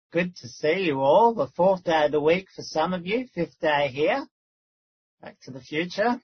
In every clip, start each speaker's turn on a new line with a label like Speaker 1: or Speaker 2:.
Speaker 1: Good to see you all. The fourth day of the week for some of you, fifth day here. Back to the future.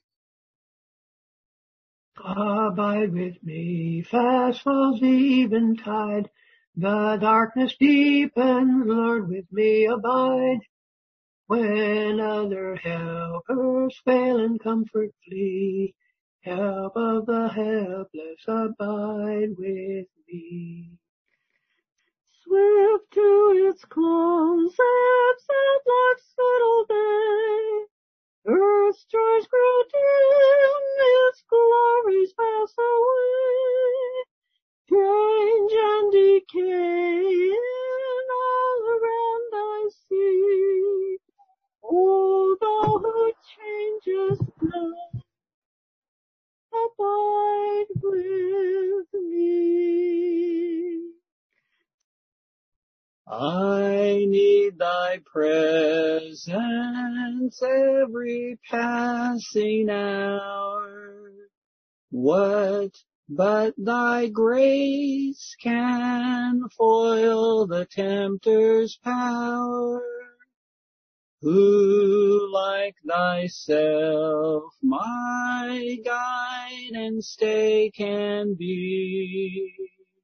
Speaker 2: Abide with me, fast falls the eventide. The darkness deepens, Lord, with me abide. When other helpers fail and comfort flee, help of the helpless abide with me. Swift to its close, ebbs at life's fatal day. Earth's joys grow dim, its glories pass away. Change and decay all around I see. O thou who changest not, abide with me.
Speaker 3: I need thy presence every passing hour. What but thy grace can foil the tempter's power? Who like thyself my guide and stay can be?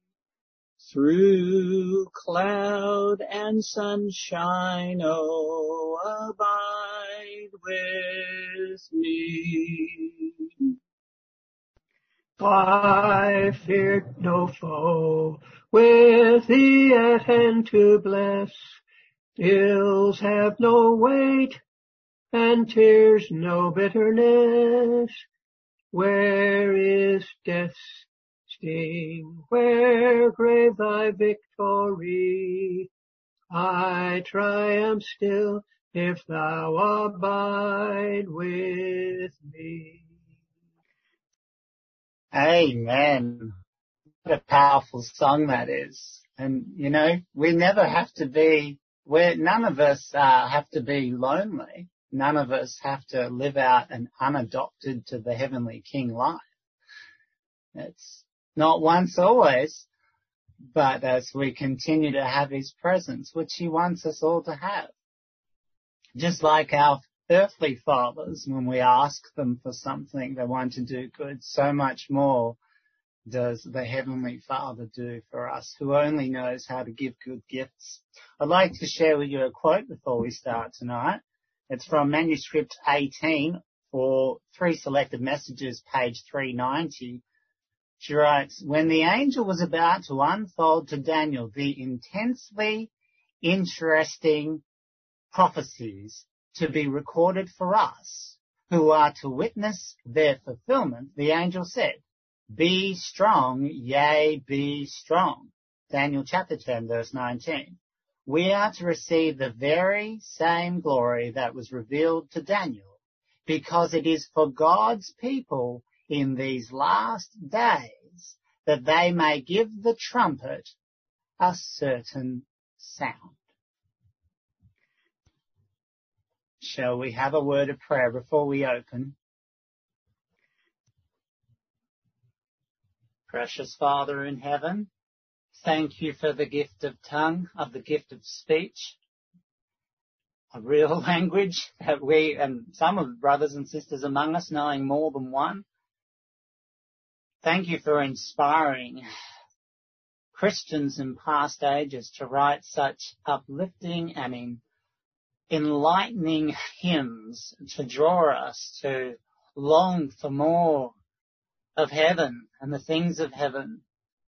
Speaker 3: Through cloud and sunshine, oh, abide with me.
Speaker 2: I fear no foe, with thee at hand to bless. Ills have no weight, and tears no bitterness. Where is death's sting? Where grave thy victory? I triumph still if thou abide with me.
Speaker 1: Amen. What a powerful song that is. And, we never have to be, none of us have to be lonely. None of us have to live out an unadopted to the heavenly King life. It's not once, always, but as we continue to have his presence, which he wants us all to have. Just like our earthly fathers, when we ask them for something, they want to do good, so much more does the Heavenly Father do for us, who only knows how to give good gifts. I'd like to share with you a quote before we start tonight. It's from Manuscript 18 for 3 Selected Messages, page 390. She writes, when the angel was about to unfold to Daniel the intensely interesting prophecies to be recorded for us, who are to witness their fulfillment, the angel said, be strong, yea, be strong. Daniel chapter 10, verse 19. We are to receive the very same glory that was revealed to Daniel, because it is for God's people in these last days that they may give the trumpet a certain sound. Shall we have a word of prayer before we open? Precious Father in heaven, thank you for the gift of tongue, of the gift of speech, a real language that we, and some of the brothers and sisters among us knowing more than one. Thank you for inspiring Christians in past ages to write such uplifting and enlightening hymns to draw us to long for more of heaven and the things of heaven.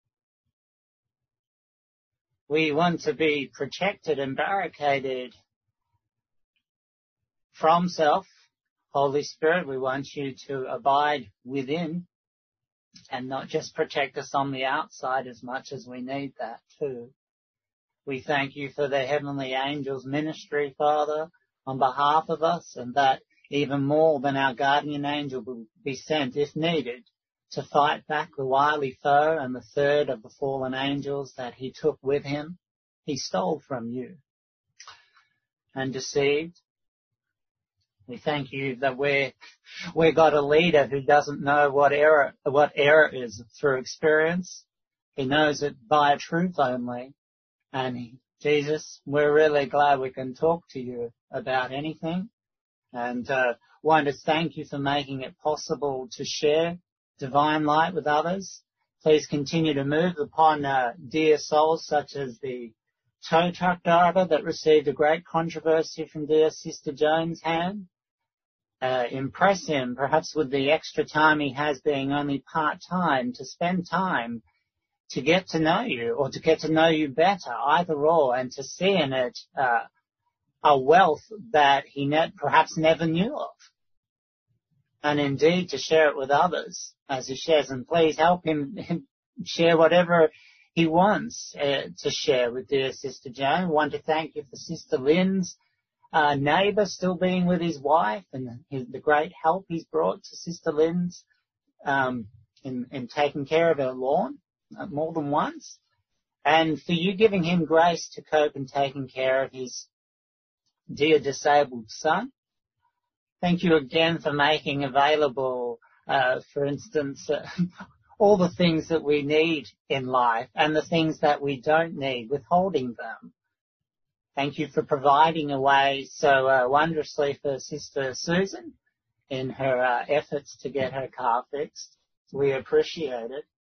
Speaker 1: We want to be protected and barricaded from self. Holy Spirit, we want you to abide within and not just protect us on the outside as much as we need that too. We thank you for the heavenly angels' ministry, Father, on behalf of us, and that even more than our guardian angel will be sent, if needed, to fight back the wily foe and the third of the fallen angels that he took with him. He stole from you and deceived. We thank you that we got a leader who doesn't know what error is through experience. He knows it by truth only. And Jesus, we're really glad we can talk to you about anything, and want to thank you for making it possible to share divine light with others. Please continue to move upon dear souls such as the tow truck driver that received a great controversy from dear Sister Joan's hand. Impress him, perhaps with the extra time he has being only part-time, to spend time to get to know you, or to get to know you better, either or, and to see in it a wealth that he perhaps never knew of. And indeed to share it with others as he shares. And please help him share whatever he wants to share with dear Sister Joan. I want to thank you for Sister Lynn's neighbour still being with his wife, and the great help he's brought to Sister Lynn's in taking care of her lawn more than once, and for you giving him grace to cope and taking care of his dear disabled son. Thank you again for making available, for instance, all the things that we need in life and the things that we don't need, withholding them. Thank you for providing a way so wondrously for Sister Susan in her efforts to get her car fixed. We appreciate it.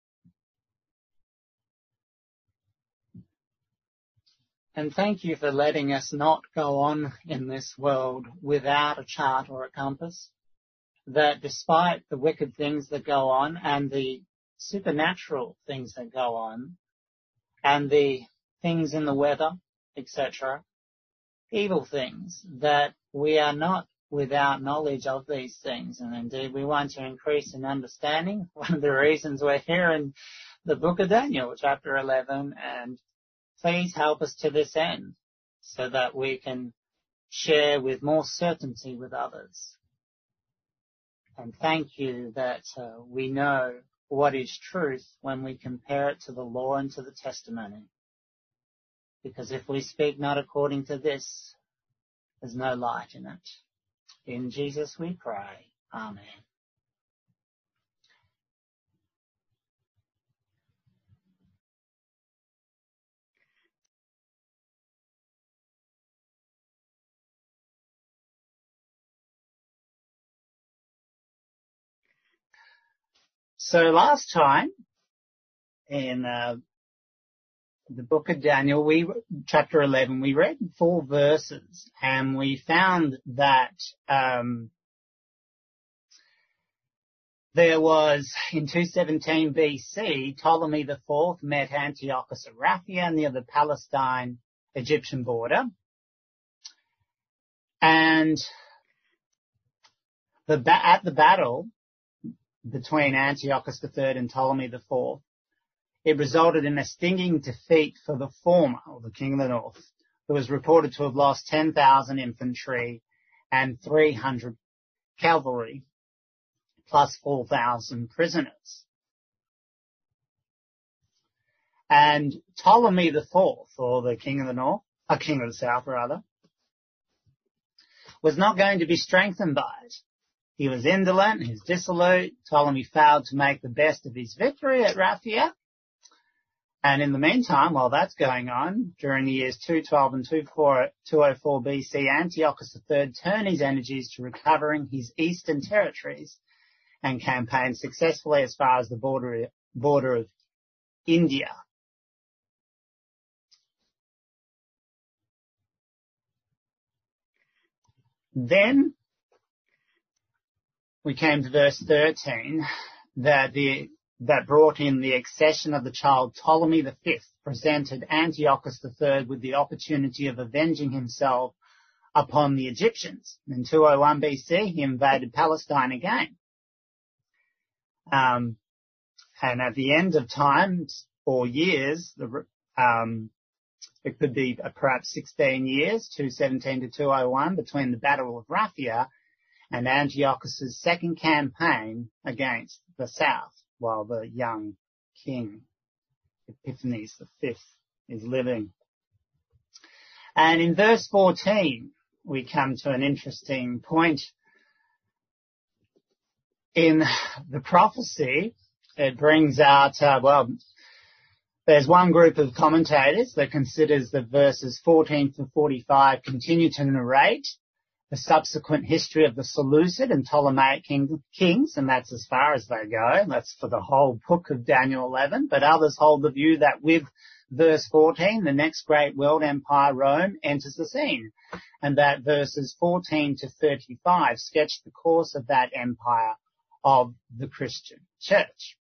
Speaker 1: And thank you for letting us not go on in this world without a chart or a compass, that despite the wicked things that go on and the supernatural things that go on and the things in the weather, etc., evil things, that we are not without knowledge of these things. And indeed we want to increase in understanding. One of the reasons we're here in the book of Daniel, chapter 11, and please help us to this end so that we can share with more certainty with others. And thank you that we know what is truth when we compare it to the law and to the testimony. Because if we speak not according to this, there's no light in it. In Jesus we pray. Amen. So last time in the book of Daniel, chapter 11, we read 4 verses, and we found that there was, in 217 BC, Ptolemy IV met Antiochus of Raphia near the Palestine-Egyptian border. And at the battle between Antiochus III and Ptolemy IV, it resulted in a stinging defeat for the former, or the king of the north, who was reported to have lost 10,000 infantry and 300 cavalry, plus 4,000 prisoners. And Ptolemy IV, or the king of the north, king of the south rather, was not going to be strengthened by it. He was indolent, he was dissolute. Ptolemy failed to make the best of his victory at Raphia. And in the meantime, while that's going on, during the years 212 and 204 BC, Antiochus III turned his energies to recovering his eastern territories and campaigned successfully as far as the border of India. Then we came to verse 13, that brought in the accession of the child Ptolemy V, presented Antiochus III with the opportunity of avenging himself upon the Egyptians. In 201 BC, he invaded Palestine again. And at the end of times, or years, it could be perhaps 16 years, 217 to 201, between the Battle of Raphia and Antiochus' second campaign against the south, while the young king, Epiphanes V, is living. And in verse 14, we come to an interesting point in the prophecy. It brings out, There's one group of commentators that considers that verses 14 to 45 continue to narrate the subsequent history of the Seleucid and Ptolemaic kings, and that's as far as they go. That's for the whole book of Daniel 11. But others hold the view that with verse 14, the next great world empire, Rome, enters the scene, and that verses 14 to 35 sketch the course of that empire of the Christian church.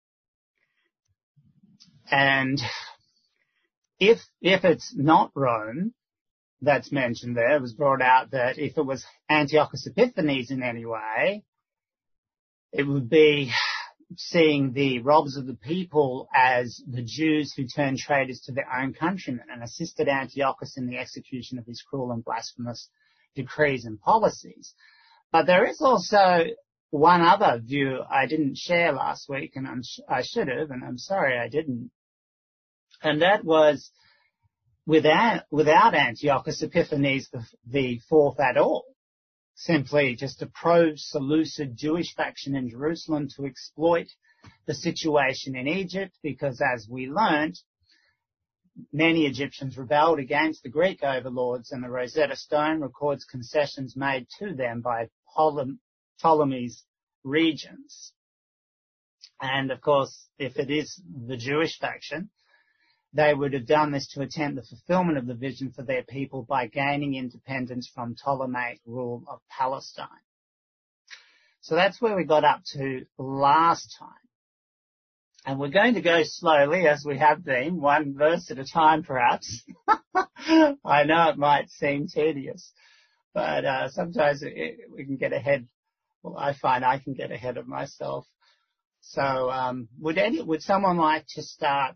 Speaker 1: And if it's not Rome that's mentioned there, it was brought out that if it was Antiochus Epiphanes in any way, it would be seeing the robbers of the people as the Jews who turned traitors to their own countrymen and assisted Antiochus in the execution of his cruel and blasphemous decrees and policies. But there is also one other view I didn't share last week, and I should have, and I'm sorry I didn't. And that was without Antiochus Epiphanes the fourth at all, simply just a pro-Seleucid Jewish faction in Jerusalem to exploit the situation in Egypt, because as we learnt, many Egyptians rebelled against the Greek overlords, and the Rosetta Stone records concessions made to them by Ptolemy's regents. And of course, if it is the Jewish faction, they would have done this to attempt the fulfillment of the vision for their people by gaining independence from Ptolemaic rule of Palestine. So that's where we got up to last time. And we're going to go slowly, as we have been, one verse at a time perhaps. I know it might seem tedious, but sometimes we can get ahead. Well, I find I can get ahead of myself. So would someone like to start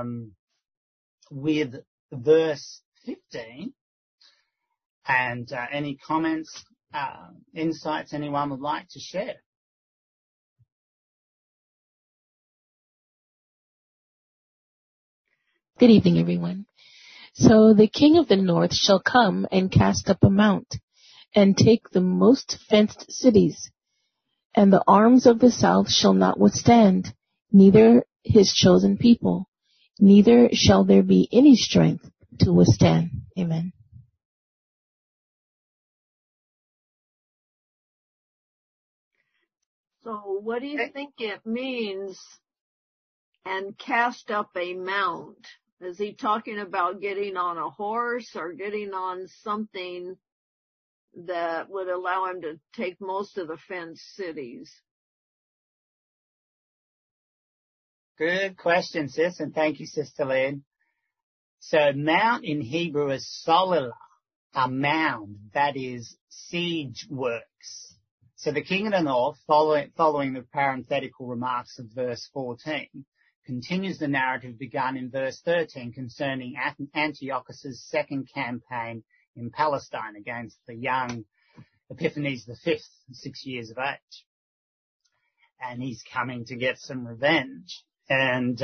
Speaker 1: with verse 15, and any comments, insights anyone would like to share?
Speaker 4: Good evening, everyone. So the king of the north shall come and cast up a mount, and take the most fenced cities, and the arms of the south shall not withstand, neither his chosen people, neither shall there be any strength to withstand. Amen.
Speaker 5: So what do you think it means, and cast up a mount? Is he talking about getting on a horse or getting on something that would allow him to take most of the fenced cities?
Speaker 1: Good question, sis, and thank you, Sister Lynn. So mount in Hebrew is solila, a mound, that is siege works. So the king of the north, following the parenthetical remarks of verse 14, continues the narrative begun in verse 13 concerning Antiochus's second campaign in Palestine against the young Epiphanes V, 6 years of age. And he's coming to get some revenge. And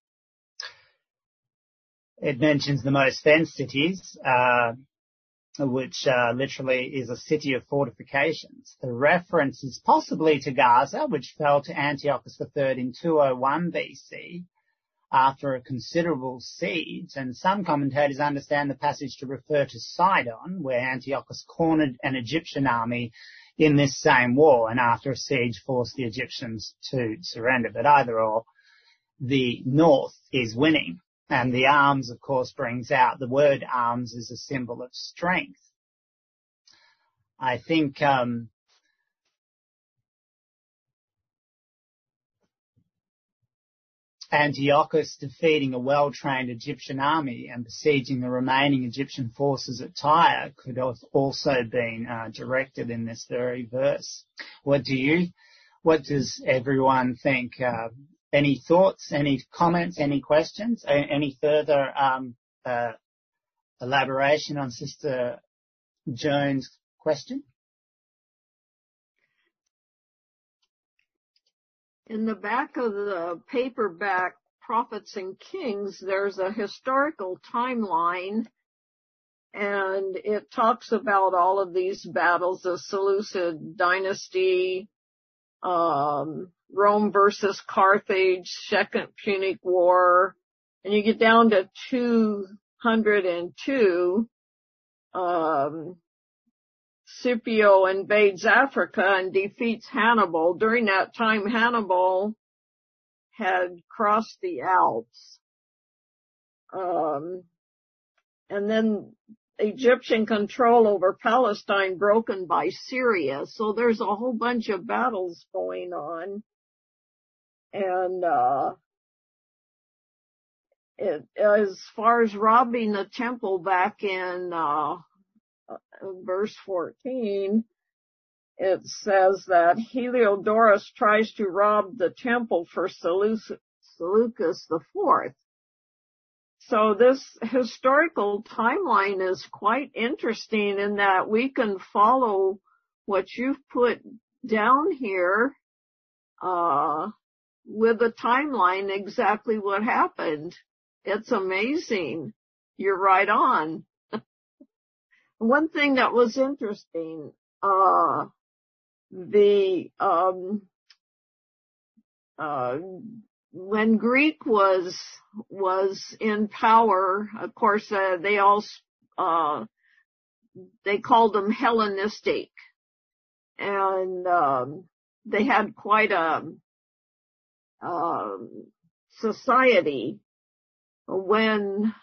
Speaker 1: it mentions the most fenced cities, which literally is a city of fortifications. The reference is possibly to Gaza, which fell to Antiochus III in 201 BC after a considerable siege, and some commentators understand the passage to refer to Sidon, where Antiochus cornered an Egyptian army in this same war, and after a siege forced the Egyptians to surrender. But either or, the north is winning. And the arms, of course, brings out, the word arms is a symbol of strength. I think Antiochus defeating a well-trained Egyptian army and besieging the remaining Egyptian forces at Tyre could have also been directed in this very verse. What does everyone think? Any thoughts, any comments, any questions, any further elaboration on Sister Jones' question?
Speaker 5: In the back of the paperback Prophets and Kings, there's a historical timeline, and it talks about all of these battles, the Seleucid dynasty, Rome versus Carthage, Second Punic War, and you get down to 202, Scipio invades Africa and defeats Hannibal. During that time, Hannibal had crossed the Alps. And then Egyptian control over Palestine broken by Syria. So there's a whole bunch of battles going on. And as far as robbing the temple back in verse 14, it says that Heliodorus tries to rob the temple for Seleucus IV. So this historical timeline is quite interesting in that we can follow what you've put down here with the timeline, exactly what happened. It's amazing. You're right on. One thing that was interesting, when Greek was in power, of course, they called them Hellenistic, and they had quite a society. When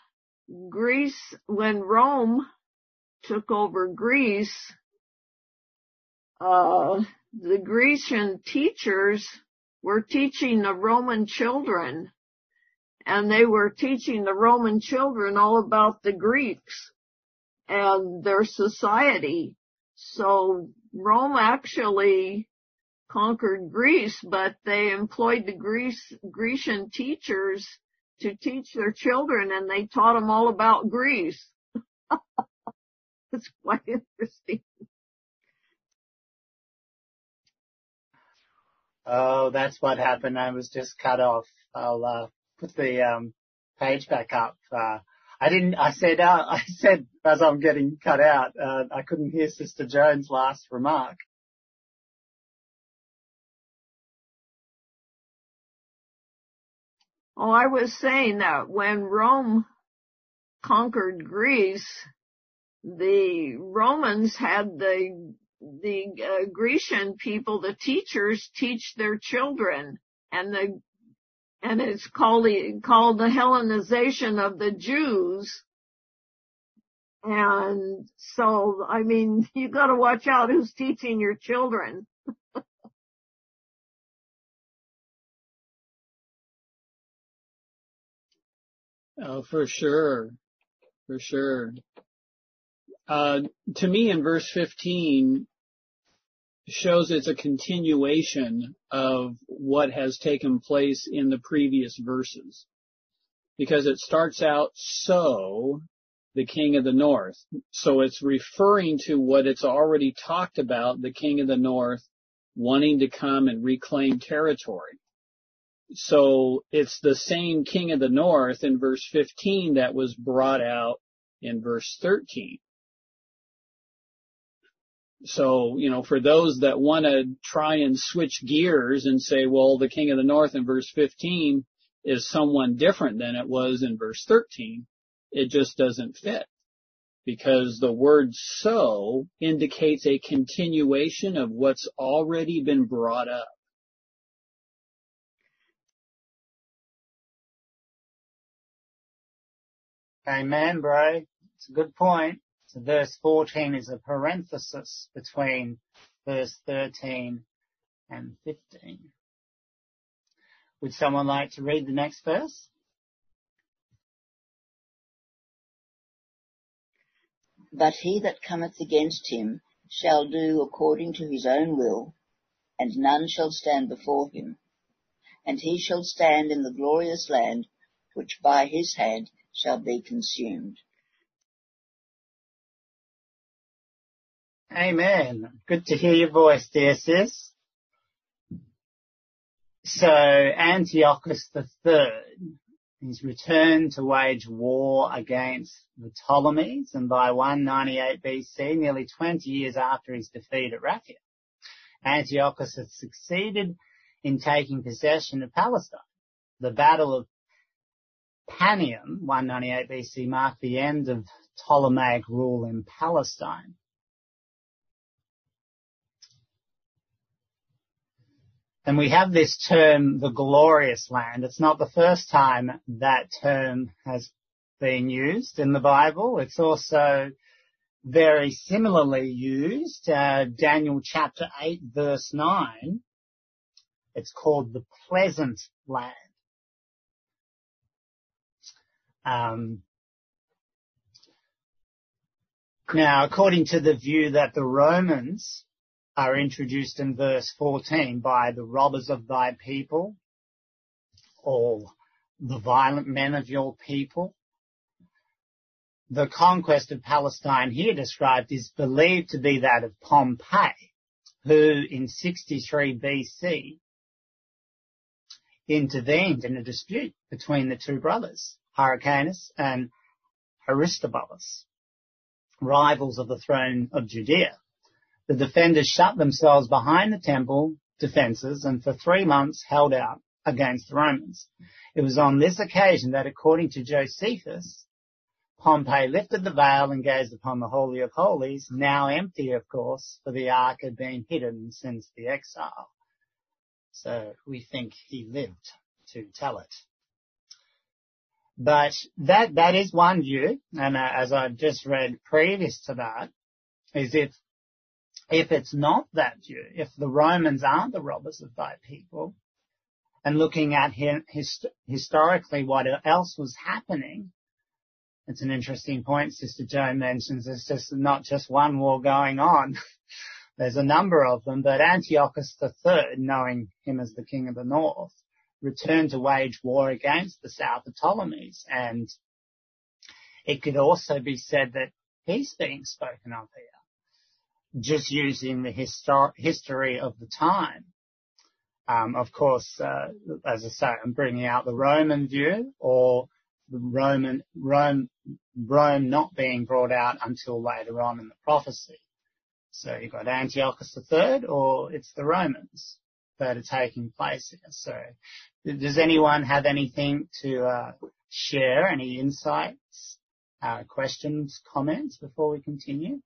Speaker 5: Rome took over Greece, the Grecian teachers were teaching the Roman children, and they were teaching the Roman children all about the Greeks and their society. So Rome actually conquered Greece, but they employed the Grecian teachers to teach their children, and they taught them all about Greece. It's quite interesting.
Speaker 1: Oh, that's what happened. I was just cut off. I'll put the page back up. I said as I'm getting cut out, I couldn't hear Sister Jones' last remark.
Speaker 5: Oh, I was saying that when Rome conquered Greece, the Romans had the Grecian people, the teachers, teach their children, and it's called the Hellenization of the Jews. And so, I mean, you got to watch out who's teaching your children.
Speaker 3: Oh, for sure. For sure. To me, in verse 15, shows it's a continuation of what has taken place in the previous verses. Because it starts out, so, the king of the north. So it's referring to what it's already talked about, the king of the north wanting to come and reclaim territory. So it's the same king of the north in verse 15 that was brought out in verse 13. So, for those that want to try and switch gears and say, well, the king of the north in verse 15 is someone different than it was in verse 13, it just doesn't fit. Because the word so indicates a continuation of what's already been brought up.
Speaker 1: Amen, bro. It's a good point. So verse 14 is a parenthesis between verse 13 and 15. Would someone like to read the next verse?
Speaker 6: But he that cometh against him shall do according to his own will, and none shall stand before him. And he shall stand in the glorious land, which by his hand shall be consumed.
Speaker 1: Amen. Good to hear your voice, dear sis. So Antiochus III is returned to wage war against the Ptolemies, and by 198 BC, nearly 20 years after his defeat at Raphia, Antiochus has succeeded in taking possession of Palestine. The Battle of Panium, 198 BC, marked the end of Ptolemaic rule in Palestine. And we have this term, the glorious land. It's not the first time that term has been used in the Bible. It's also very similarly used. Daniel chapter 8, verse 9. It's called the pleasant land. Now, according to the view that the Romans are introduced in verse 14 by the robbers of thy people, or the violent men of your people, the conquest of Palestine here described is believed to be that of Pompey, who in 63 BC intervened in a dispute between the two brothers, Hyrcanus and Aristobulus, rivals of the throne of Judea. The defenders shut themselves behind the temple defences and for 3 months held out against the Romans. It was on this occasion that, according to Josephus, Pompey lifted the veil and gazed upon the Holy of Holies, now empty, of course, for the ark had been hidden since the exile. So we think he lived to tell it. But that is one view, and as I've just read previous to that, is if it's not that view, if the Romans aren't the robbers of thy people, and looking at historically what else was happening, it's an interesting point Sister Joan mentions. There's just not just one war going on. There's a number of them, but Antiochus III, knowing him as the king of the north, returned to wage war against the south of Ptolemies. And it could also be said that he's being spoken of here, just using the history of the time. Of course, as I say, I'm bringing out the Roman view, or the Rome not being brought out until later on in the prophecy. So you've got Antiochus III, or it's the Romans that are taking place here. So does anyone have anything to share, any insights, questions, comments before we continue?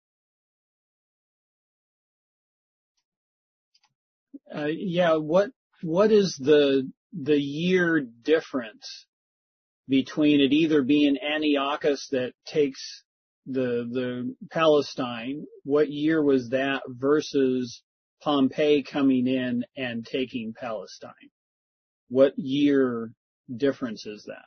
Speaker 3: What is the year difference between it either being Antiochus that takes the Palestine? What year was that versus Pompey coming in and taking Palestine? What year difference is that?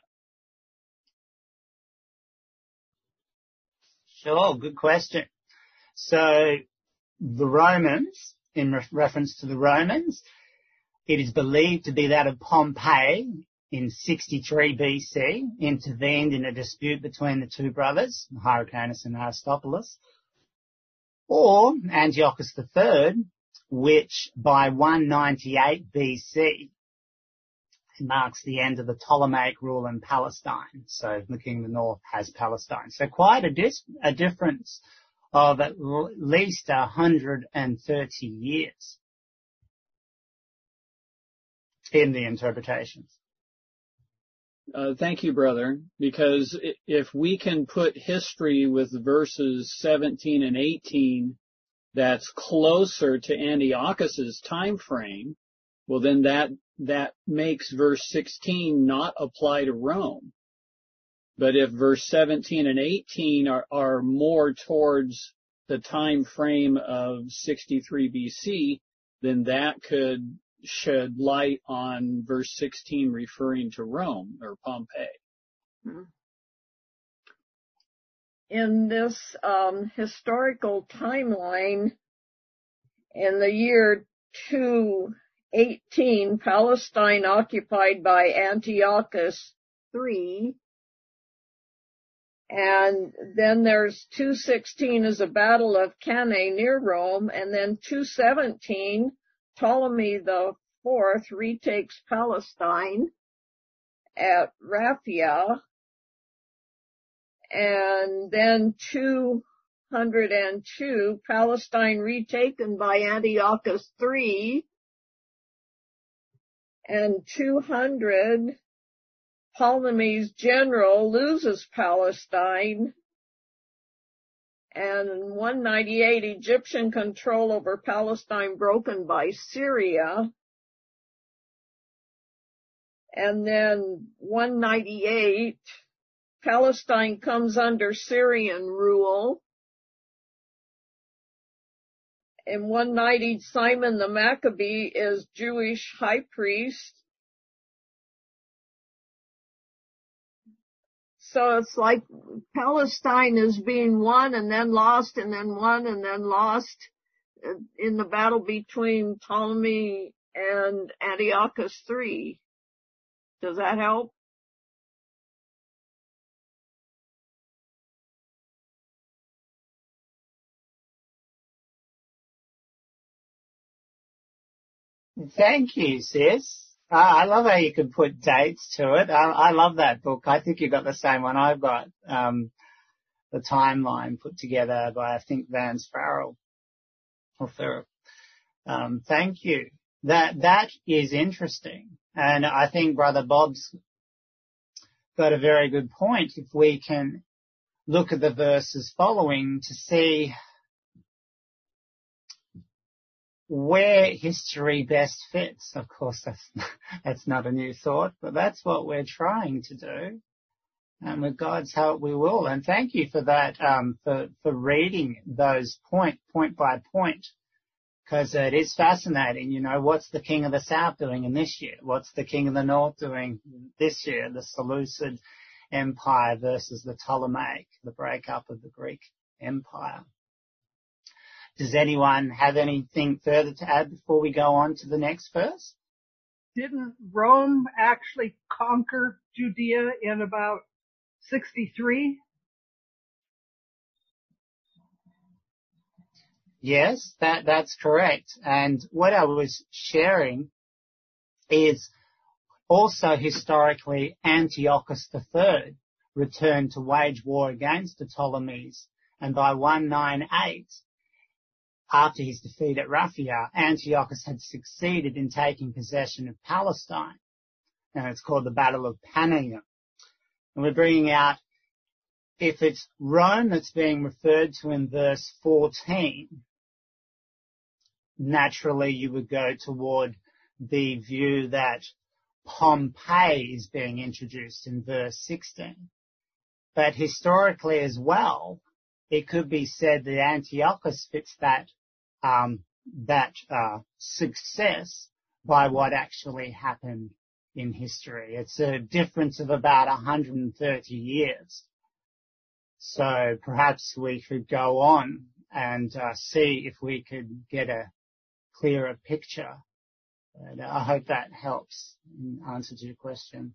Speaker 1: Sure, good question. So the Romans, in reference to the Romans, it is believed to be that of Pompey in 63 BC, intervened in a dispute between the two brothers, Hyrcanus and Aristobulus, or Antiochus III, which by 198 BC marks the end of the Ptolemaic rule in Palestine. So the king of the north has Palestine. So quite a difference of at least 130 years in the interpretations.
Speaker 3: Thank you, brother, because if we can put history with verses 17 and 18 that's closer to Antiochus's time frame, well, then that makes verse 16 not apply to Rome. But if verse 17 and 18 are more towards the time frame of 63 BC, then that could shed light on verse 16 referring to Rome or Pompeii.
Speaker 5: In this historical timeline, in the year 218, Palestine occupied by Antiochus III, and then there's 216 is a battle of Cannae near Rome, and then 217, Ptolemy the IV retakes Palestine at Raphia, and then 202, Palestine retaken by Antiochus III, and 200, Ptolemy's general loses Palestine. And in 198, Egyptian control over Palestine broken by Syria. And then 198, Palestine comes under Syrian rule. In 190, Simon the Maccabee is Jewish high priest. So it's like Palestine is being won and then lost and then won and then lost in the battle between Ptolemy and Antiochus III. Does that help?
Speaker 1: Thank you, sis. I love how you can put dates to it. I love that book. I think you got the same one I've got. The timeline put together by, I think, Vance Farrell. Thank you. That is interesting. And I think Brother Bob's got a very good point. If we can look at the verses following to see where history best fits. Of course, that's not a new thought, but that's what we're trying to do. And with God's help, we will. And thank you for that, for reading those point by point, because it is fascinating. You know, what's the king of the south doing in this year? What's the king of the north doing this year? The Seleucid Empire versus the Ptolemaic, the breakup of the Greek Empire. Does anyone have anything further to add before we go on to the next verse?
Speaker 2: Didn't Rome actually conquer Judea in about 63?
Speaker 1: Yes, that's correct. And what I was sharing is also historically Antiochus III returned to wage war against the Ptolemies, and by 198, after his defeat at Raphia, Antiochus had succeeded in taking possession of Palestine, and it's called the Battle of Panium. And we're bringing out, if it's Rome that's being referred to in verse 14, naturally you would go toward the view that Pompey is being introduced in verse 16. But historically as well, it could be said that Antiochus fits that success by what actually happened in history. It's a difference of about 130 years. So perhaps we could go on and see if we could get a clearer picture. And I hope that helps in answer to your question.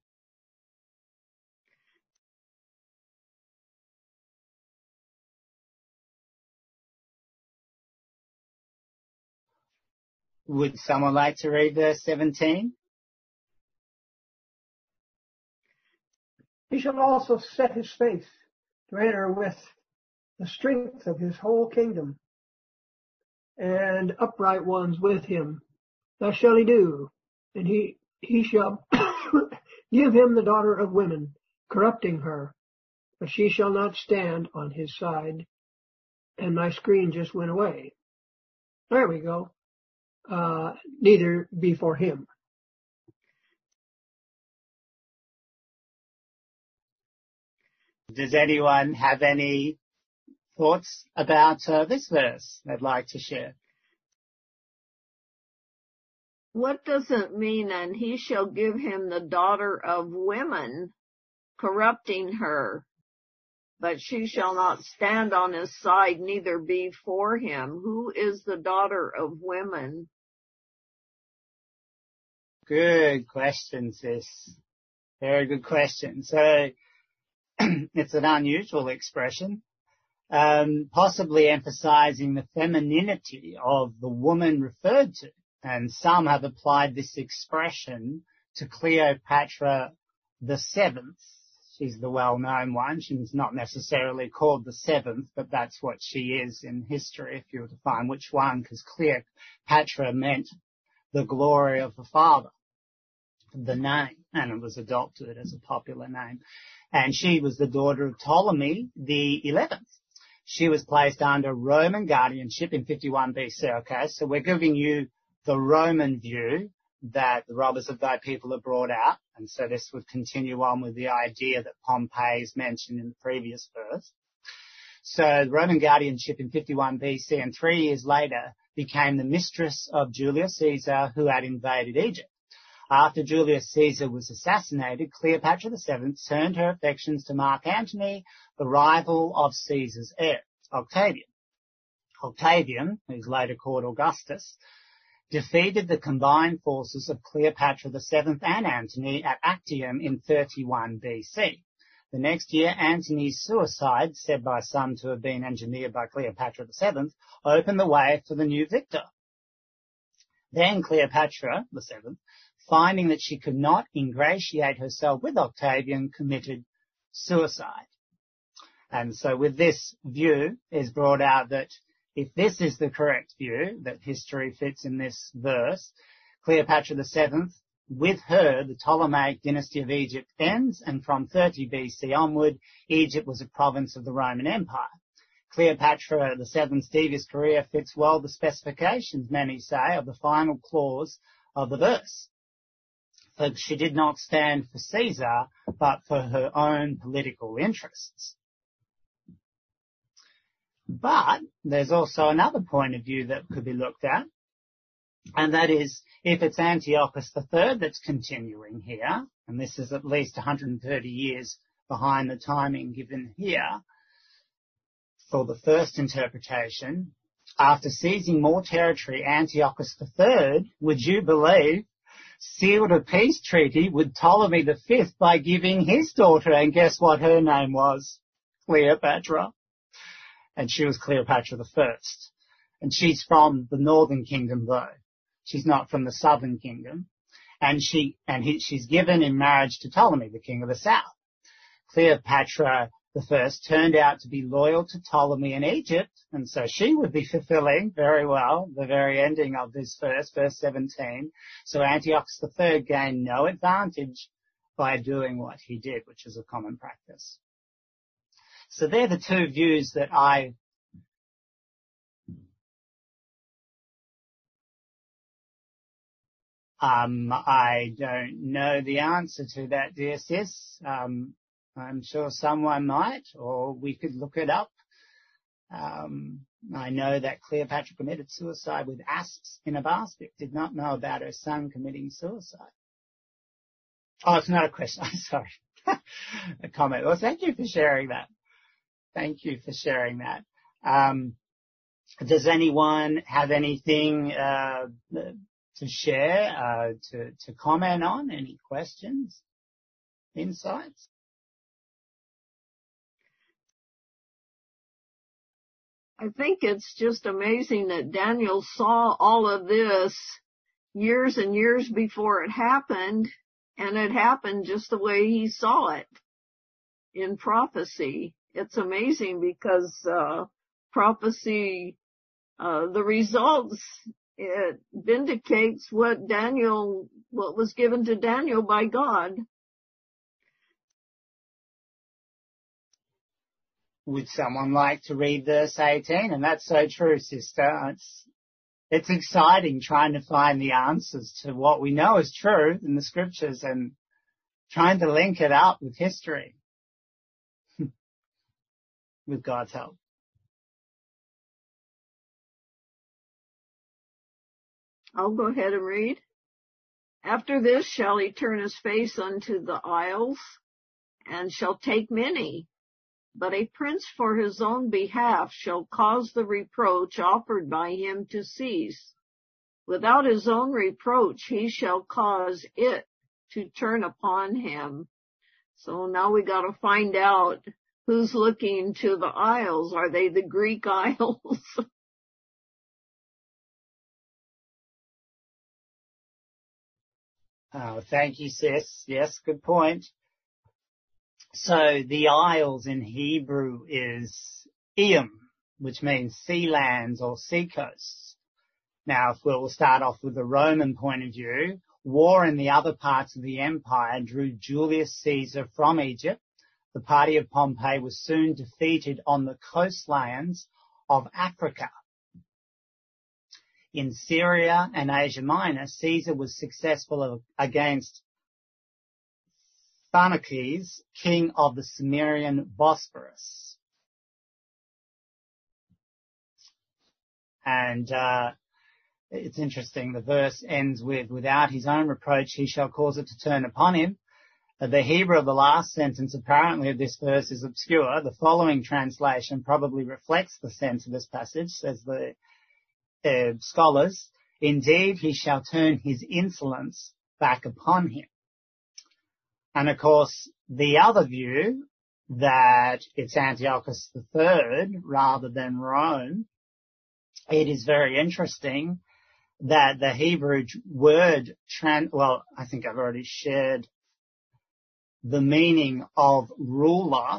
Speaker 1: Would someone like to read verse 17?
Speaker 2: He shall also set his face to enter with the strength of his whole kingdom, and upright ones with him. Thus shall he do, and he shall give him the daughter of women, corrupting her, but she shall not stand on his side. And my screen just went away. There we go. Neither before him.
Speaker 1: Does anyone have any thoughts about this verse they'd like to share?
Speaker 5: What does it mean, and he shall give him the daughter of women, corrupting her, but she shall not stand on his side, neither be for him? Who is the daughter of women?
Speaker 1: Good question, sis. Very good question. So it's an unusual expression, possibly emphasizing the femininity of the woman referred to. And some have applied this expression to Cleopatra the Seventh. She's the well-known one. She's not necessarily called the seventh, but that's what she is in history, if you were to find which one, because Cleopatra meant the glory of the father. the name, and it was adopted as a popular name. And she was the daughter of Ptolemy the 11th. She was placed under Roman guardianship in 51 BC. Okay, so we're giving you the Roman view that the robbers of thy people have brought out, and so this would continue on with the idea that Pompey is mentioned in the previous verse. So the Roman guardianship in 51 BC, and 3 years later became the mistress of Julius Caesar, who had invaded Egypt. After Julius Caesar was assassinated, Cleopatra VII turned her affections to Mark Antony, the rival of Caesar's heir, Octavian. Octavian, who's later called Augustus, defeated the combined forces of Cleopatra VII and Antony at Actium in 31 BC. The next year, Antony's suicide, said by some to have been engineered by Cleopatra VII, opened the way for the new victor. Then Cleopatra VII, finding that she could not ingratiate herself with Octavian, committed suicide. And so with this view is brought out that if this is the correct view, that history fits in this verse, Cleopatra VII, with her, the Ptolemaic dynasty of Egypt ends, and from 30 BC onward, Egypt was a province of the Roman Empire. Cleopatra VII's devious career fits well the specifications, many say, of the final clause of the verse. But she did not stand for Caesar, but for her own political interests. But there's also another point of view that could be looked at, and that is if it's Antiochus III that's continuing here, and this is at least 130 years behind the timing given here for the first interpretation, after seizing more territory, Antiochus III, would you believe, sealed a peace treaty with Ptolemy V by giving his daughter, and guess what her name was? Cleopatra. And she was Cleopatra I. And she's from the northern kingdom though. She's not from the southern kingdom. And she's given in marriage to Ptolemy, the king of the south. Cleopatra I turned out to be loyal to Ptolemy in Egypt, and so she would be fulfilling very well the very ending of this verse 17. So Antiochus III gained no advantage by doing what he did, which is a common practice. So they're the two views that I don't know the answer to that, dear sis. I'm sure someone might, or we could look it up. I know that Cleopatra committed suicide with asps in a basket. Did not know about her son committing suicide. Oh, it's not a question. I'm sorry. A comment. Well, thank you for sharing that. Thank you for sharing that. Does anyone have anything to share, to comment on? Any questions, insights?
Speaker 5: I think it's just amazing that Daniel saw all of this years and years before it happened, and it happened just the way he saw it in prophecy. It's amazing because prophecy, the results, it vindicates what was given to Daniel by God.
Speaker 1: Would someone like to read verse 18? And that's so true, sister. It's exciting trying to find the answers to what we know is true in the scriptures and trying to link it up with history with God's help.
Speaker 5: I'll go ahead and read. After this shall he turn his face unto the isles, and shall take many. But a prince for his own behalf shall cause the reproach offered by him to cease. Without his own reproach he shall cause it to turn upon him. So now we got to find out who's looking to the isles. Are they the Greek isles?
Speaker 1: Oh, thank you, sis. Yes, good point. So the isles in Hebrew is Iyam, which means sea lands or sea coasts. Now, if we'll start off with the Roman point of view, war in the other parts of the empire drew Julius Caesar from Egypt. The party of Pompey was soon defeated on the coastlands of Africa. In Syria and Asia Minor, Caesar was successful against Pharnaces, king of the Cimmerian Bosphorus. And it's interesting, the verse ends with, without his own reproach he shall cause it to turn upon him. The Hebrew of the last sentence apparently of this verse is obscure. The following translation probably reflects the sense of this passage, says the scholars. Indeed, he shall turn his insolence back upon him. And of course, the other view, that it's Antiochus III rather than Rome, it is very interesting that the Hebrew word, I think I've already shared the meaning of ruler,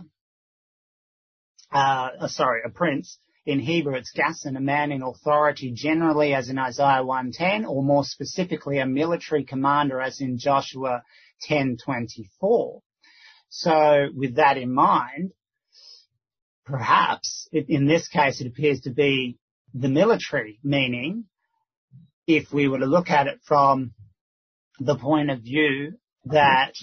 Speaker 1: a prince. In Hebrew, it's Gasson, a man in authority, generally as in Isaiah 1:10, or more specifically, a military commander as in Joshua 10:24. So with that in mind, perhaps in this case it appears to be the military meaning, if we were to look at it from the point of view that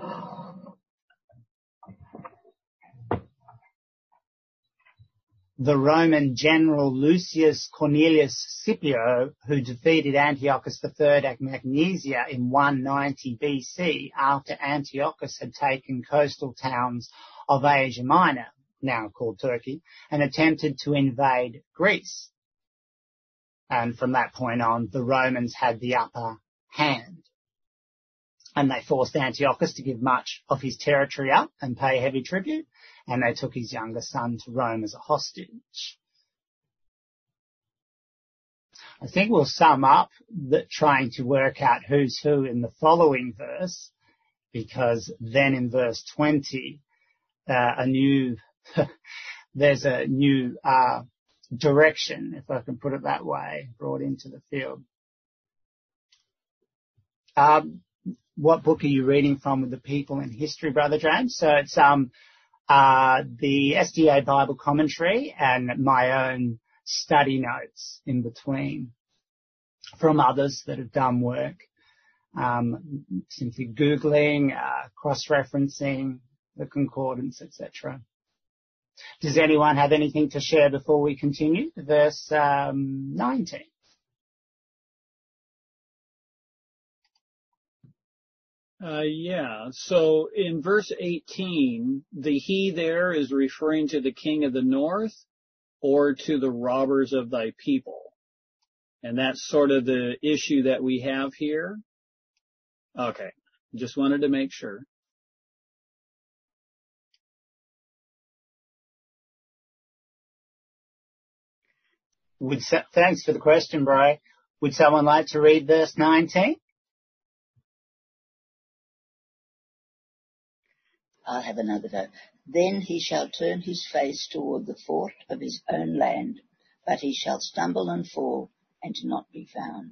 Speaker 1: the Roman general Lucius Cornelius Scipio, who defeated Antiochus III at Magnesia in 190 BC after Antiochus had taken coastal towns of Asia Minor, now called Turkey, and attempted to invade Greece. And from that point on, the Romans had the upper hand. And they forced Antiochus to give much of his territory up and pay heavy tribute, and they took his younger son to Rome as a hostage. I think we'll sum up trying to work out who's who in the following verse, because then in verse 20, there's a new direction, if I can put it that way, brought into the field. What book are you reading from with the people in history, Brother James? So it's the SDA Bible commentary and my own study notes in between from others that have done work. Simply Googling, cross-referencing the concordance, etc. Does anyone have anything to share before we continue? Verse 19.
Speaker 3: So in verse 18, the he there is referring to the king of the north or to the robbers of thy people. And that's sort of the issue that we have here. Okay. Just wanted to make sure.
Speaker 1: Thanks for the question, bro. Would someone like to read verse 19?
Speaker 6: I'll have another go. Then he shall turn his face toward the fort of his own land, but he shall stumble and fall and not be found.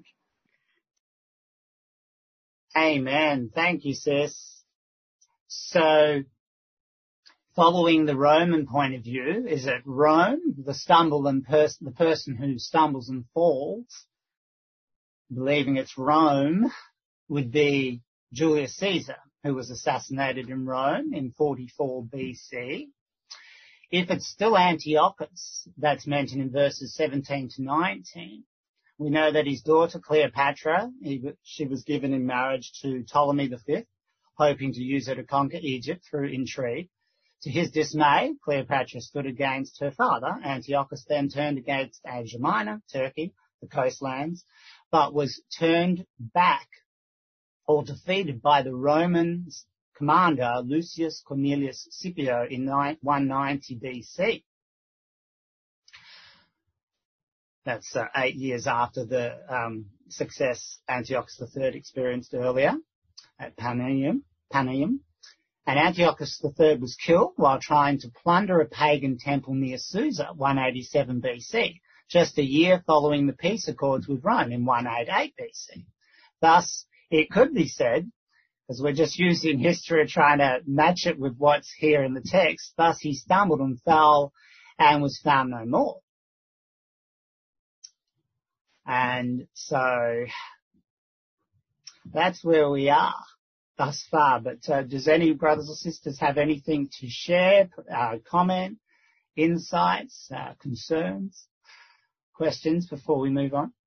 Speaker 1: Amen. Thank you, sis. So, following the Roman point of view, is it Rome, the person who stumbles and falls, believing it's Rome, would be Julius Caesar, who was assassinated in Rome in 44 BC. If it's still Antiochus, that's mentioned in verses 17 to 19, we know that his daughter Cleopatra, she was given in marriage to Ptolemy V, hoping to use her to conquer Egypt through intrigue. To his dismay, Cleopatra stood against her father. Antiochus then turned against Asia Minor, Turkey, the coastlands, but was turned back or defeated by the Roman commander Lucius Cornelius Scipio in 190 BC. That's 8 years after the success Antiochus III experienced earlier at Panium. And Antiochus III was killed while trying to plunder a pagan temple near Susa, 187 BC, just a year following the peace accords with Rome in 188 BC. Thus, it could be said, because we're just using history trying to match it with what's here in the text, thus he stumbled and fell and was found no more. And so that's where we are thus far. But does any brothers or sisters have anything to share, comment, insights, concerns, questions before we move on?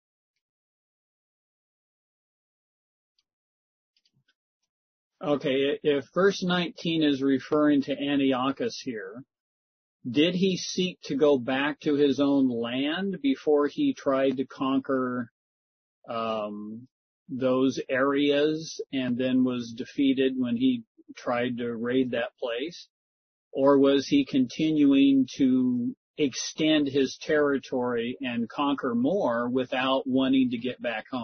Speaker 3: Okay, if verse 19 is referring to Antiochus here, did he seek to go back to his own land before he tried to conquer those areas and then was defeated when he tried to raid that place? Or was he continuing to extend his territory and conquer more without wanting to get back home?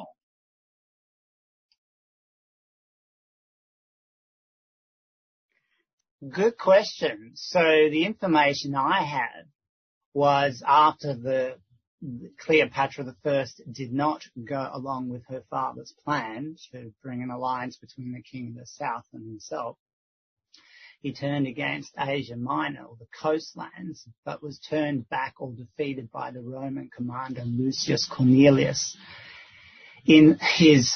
Speaker 1: Good question. So the information I had was after the Cleopatra I did not go along with her father's plan to bring an alliance between the king of the south and himself, he turned against Asia Minor, or the coastlands, but was turned back or defeated by the Roman commander Lucius Cornelius in his,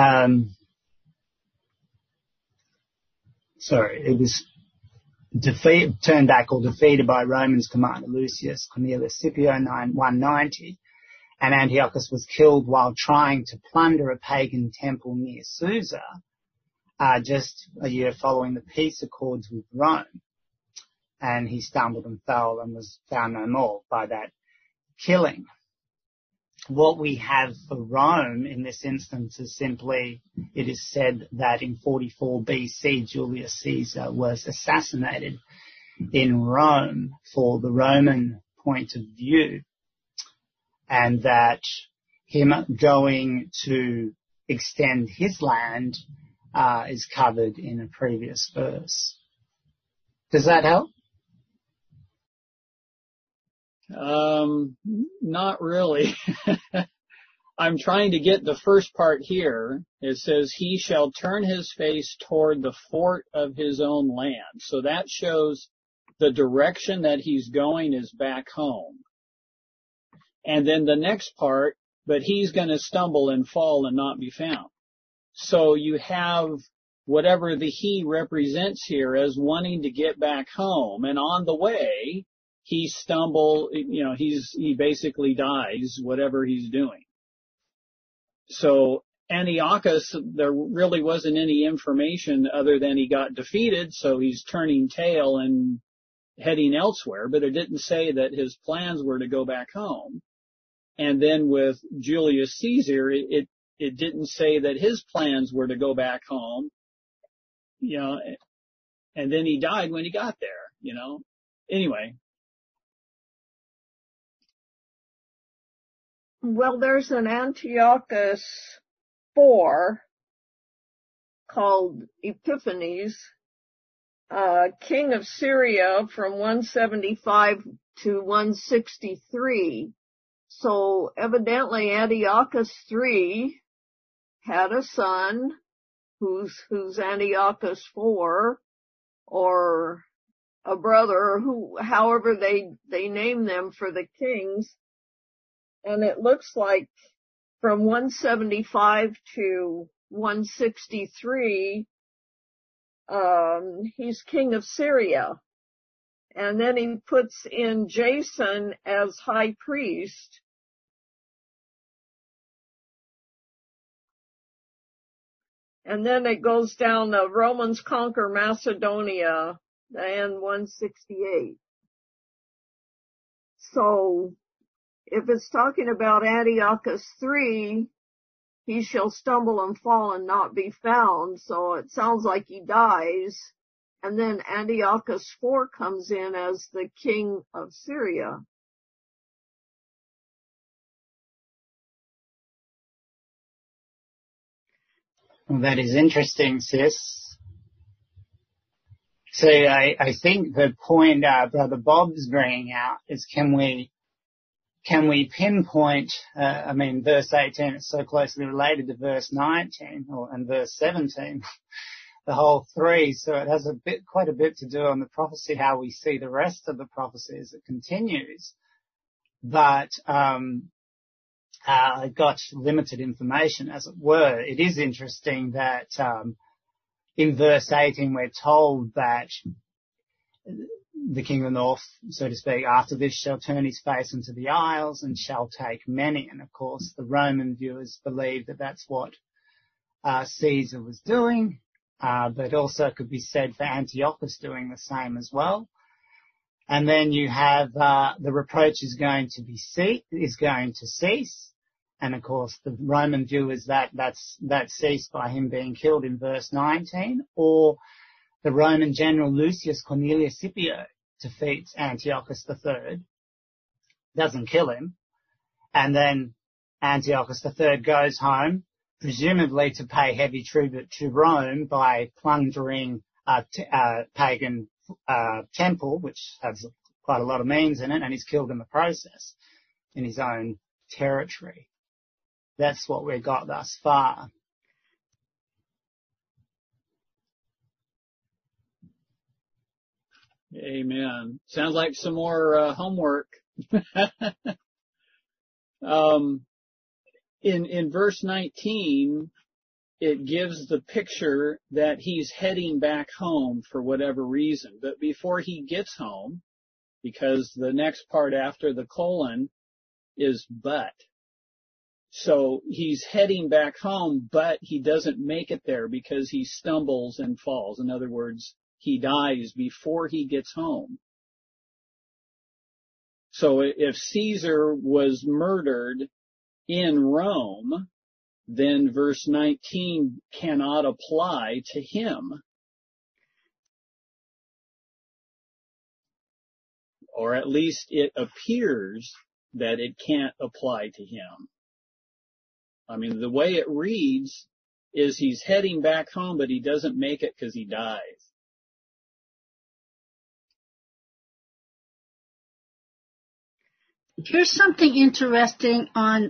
Speaker 1: turned back or defeated by Romans commander Lucius Cornelius Scipio 190, and Antiochus was killed while trying to plunder a pagan temple near Susa, just a year following the peace accords with Rome. And he stumbled and fell and was found no more by that killing. What we have for Rome in this instance is simply, it is said that in 44 BC, Julius Caesar was assassinated in Rome for the Roman point of view, and that him going to extend his land is covered in a previous verse. Does that help?
Speaker 3: Not really. I'm trying to get the first part here. It says, he shall turn his face toward the fort of his own land. So that shows the direction that he's going is back home. And then the next part, but he's going to stumble and fall and not be found. So you have whatever the he represents here as wanting to get back home. And on the way, he he basically dies, whatever he's doing. So Antiochus, there really wasn't any information other than he got defeated, so he's turning tail and heading elsewhere, but it didn't say that his plans were to go back home. And then with Julius Caesar, it didn't say that his plans were to go back home, and then he died when he got there, Anyway.
Speaker 5: Well, there's an Antiochus IV called Epiphanes, king of Syria from 175 to 163. So evidently Antiochus III had a son who's Antiochus IV, or a brother, however they name them for the kings. And it looks like from 175 to 163, he's king of Syria. And then he puts in Jason as high priest. And then it goes down, the Romans conquer Macedonia in 168. So, if it's talking about Antiochus III, he shall stumble and fall and not be found. So it sounds like he dies. And then Antiochus IV comes in as the king of Syria.
Speaker 1: Well, that is interesting, sis. So I think the point Brother Bob's bringing out is, can we can we pinpoint, verse 18 is so closely related to verse 19 and verse 17, the whole three, so it has quite a bit to do on the prophecy, how we see the rest of the prophecy as it continues. But I got limited information, as it were. It is interesting that in verse 18 we're told that the king of the north, so to speak, after this shall turn his face into the isles and shall take many. And of course the Roman viewers believe that that's what Caesar was doing, but also could be said for Antiochus doing the same as well. And then you have the reproach is going to cease. And of course, the Roman view is that ceased by him being killed in verse 19, or the Roman general Lucius Cornelius Scipio defeats Antiochus III, doesn't kill him, and then Antiochus III goes home, presumably to pay heavy tribute to Rome by plundering a pagan temple, which has quite a lot of means in it, and he's killed in the process in his own territory. That's what we've got thus far.
Speaker 3: Amen. Sounds like some more homework. In verse 19, it gives the picture that he's heading back home for whatever reason. But before he gets home, because the next part after the colon is but. So he's heading back home, but he doesn't make it there because he stumbles and falls. In other words, he dies before he gets home. So if Caesar was murdered in Rome, then verse 19 cannot apply to him. Or at least it appears that it can't apply to him. I mean, the way it reads is he's heading back home, but he doesn't make it because he dies.
Speaker 7: Here's something interesting on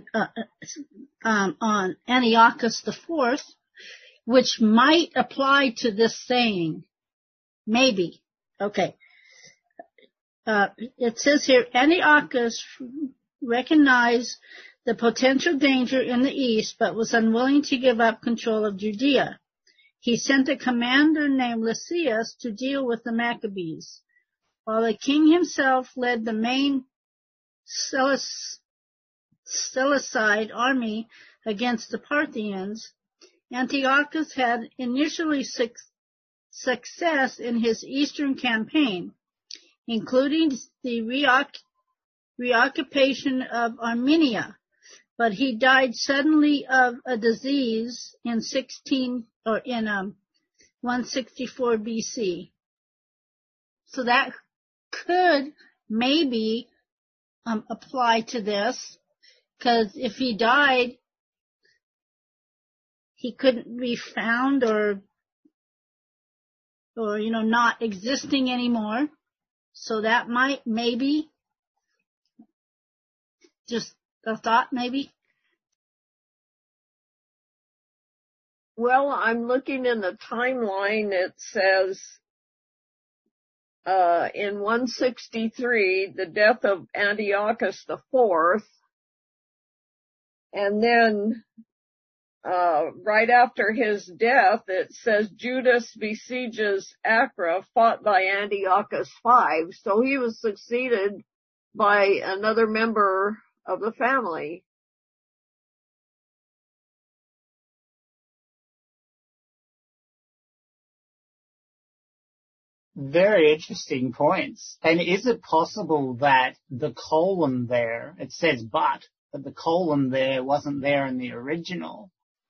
Speaker 7: Antiochus IV, which might apply to this saying. Maybe. Okay. It says here, Antiochus recognized the potential danger in the east, but was unwilling to give up control of Judea. He sent a commander named Lysias to deal with the Maccabees, while the king himself led the main Seleucid army against the Parthians. Antiochus had initially success in his eastern campaign, including the reoccupation of Armenia, but he died suddenly of a disease in 164 BC. So that could maybe apply to this, because if he died, he couldn't be found or not existing anymore. So that might maybe, just a thought maybe.
Speaker 5: Well, I'm looking in the timeline. It says in 163, the death of Antiochus IV, and then right after his death, it says Judas besieges Acre, fought by Antiochus V. So he was succeeded by another member of the family.
Speaker 1: Very interesting points. And is it possible that the colon there, it says but the colon there wasn't there in the original?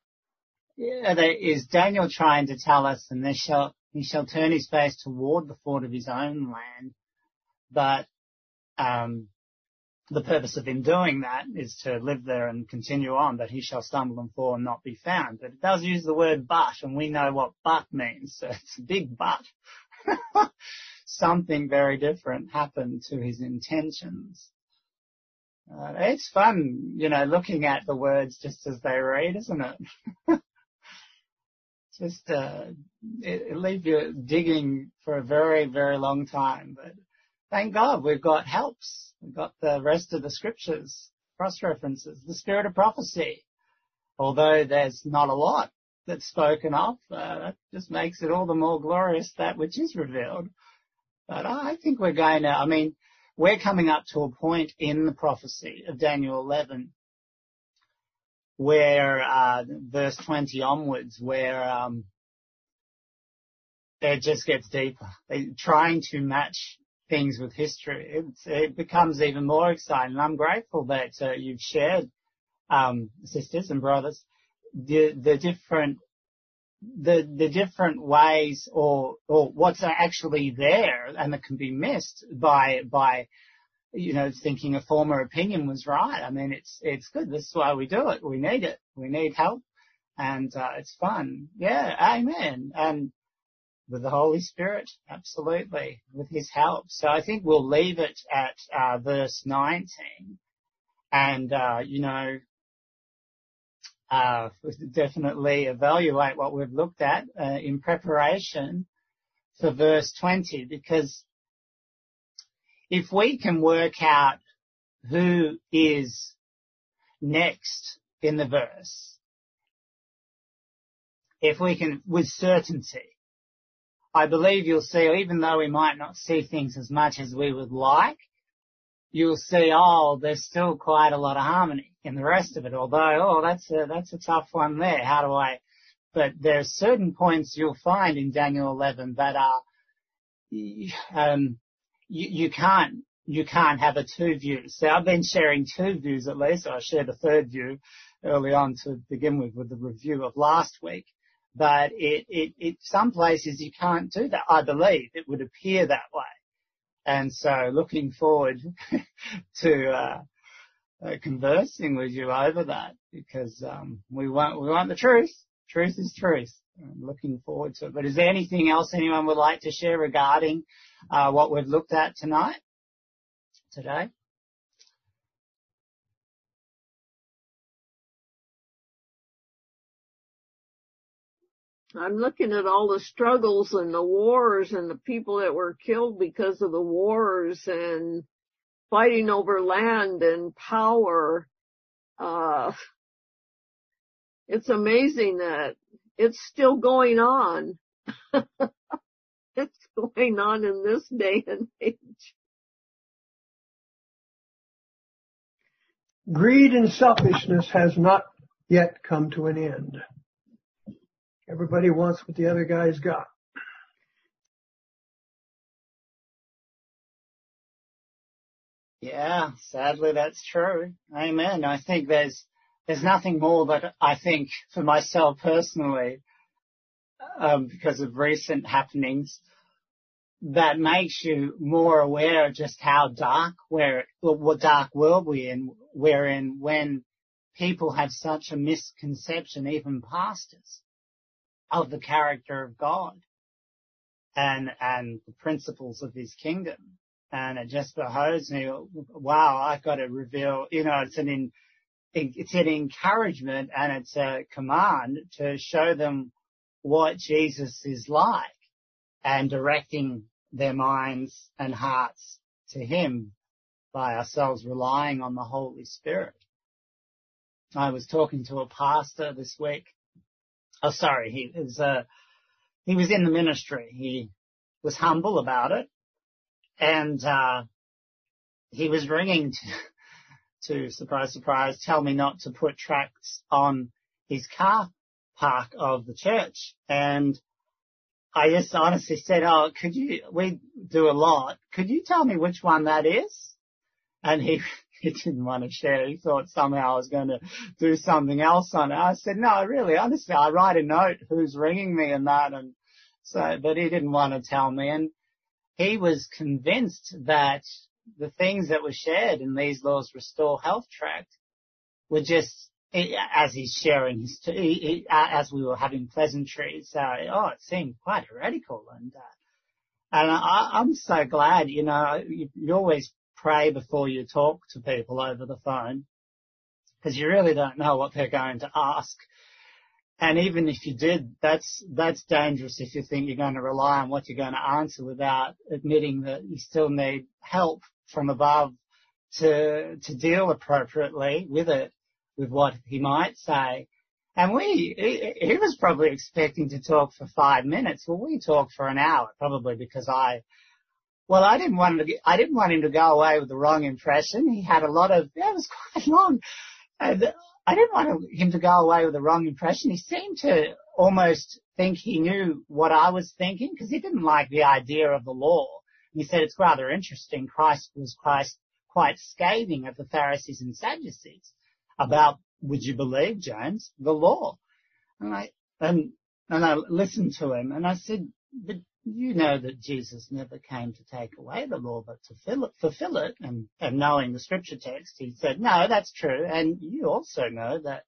Speaker 1: Is Daniel trying to tell us, and he shall turn his face toward the fort of his own land, but the purpose of him doing that is to live there and continue on, that he shall stumble and fall and not be found. But it does use the word but, and we know what but means, so it's a big but. Something very different happened to his intentions. It's fun, looking at the words just as they read, isn't it? Just it leaves you digging for a very, very long time. But thank God we've got helps. We've got the rest of the scriptures, cross-references, the spirit of prophecy. Although there's not a lot that's spoken of, that just makes it all the more glorious, that which is revealed. But I think we're coming up to a point in the prophecy of Daniel 11 where, verse 20 onwards, where it just gets deeper. They're trying to match things with history. It becomes even more exciting. And I'm grateful that you've shared, sisters and brothers, the different ways or what's actually there and that can be missed by thinking a former opinion was right. I mean, it's good. This is why we do it. We need it. We need help. And it's fun. Yeah, amen. And with the Holy Spirit, absolutely, with his help. So I think we'll leave it at verse 19. And, definitely evaluate what we've looked at in preparation for verse 20, because if we can work out who is next in the verse, if we can, with certainty, I believe you'll see, even though we might not see things as much as we would like, you'll see, there's still quite a lot of harmony in the rest of it, although, that's a tough one there. But there are certain points you'll find in Daniel 11 that are, you can't have a two views. So I've been sharing two views at least. I shared a third view early on to begin with the review of last week. But it some places you can't do that. I believe it would appear that way. And so looking forward to conversing with you over that, because we want the truth. Truth is truth. I'm looking forward to it. But is there anything else anyone would like to share regarding what we've looked at today?
Speaker 5: I'm looking at all the struggles and the wars and the people that were killed because of the wars and fighting over land and power. It's amazing that it's still going on. It's going on in this day and age.
Speaker 2: Greed and selfishness has not yet come to an end. Everybody wants what the other guy's got.
Speaker 1: Yeah, sadly that's true. Amen. I think there's nothing more that I think for myself personally, because of recent happenings, that makes you more aware of just how dark what dark world we're in when people have such a misconception, even pastors, of the character of God and the principles of his kingdom. And it just behoves me, wow, I've got to reveal, it's an encouragement and it's a command to show them what Jesus is like and directing their minds and hearts to him by ourselves relying on the Holy Spirit. I was talking to a pastor this week. He was in the ministry. He was humble about it. And he was ringing to surprise, surprise, tell me not to put tracts on his car park of the church. And I just honestly said, we do a lot. Could you tell me which one that is? And he didn't want to share. He thought somehow I was going to do something else on it. I said, no, really, honestly, I write a note who's ringing me and that. And so, but he didn't want to tell me. And he was convinced that the things that were shared in These Laws Restore Health Tract were just, as he's sharing as we were having pleasantries, it seemed quite heretical. And I'm so glad, you always pray before you talk to people over the phone, because you really don't know what they're going to ask. And even if you did, that's dangerous if you think you're going to rely on what you're going to answer without admitting that you still need help from above to deal appropriately with it, with what he might say. And he was probably expecting to talk for 5 minutes. Well, we talked for an hour, probably because I didn't want him to go away with the wrong impression. He had it was quite long. And I didn't want him to go away with the wrong impression. He seemed to almost think he knew what I was thinking, because he didn't like the idea of the law. He said it's rather interesting. Christ was quite scathing of the Pharisees and Sadducees about, would you believe, James, the law? And I listened to him, and I said, but you know that Jesus never came to take away the law, but to fulfill it. And knowing the scripture text, he said, no, that's true. And you also know that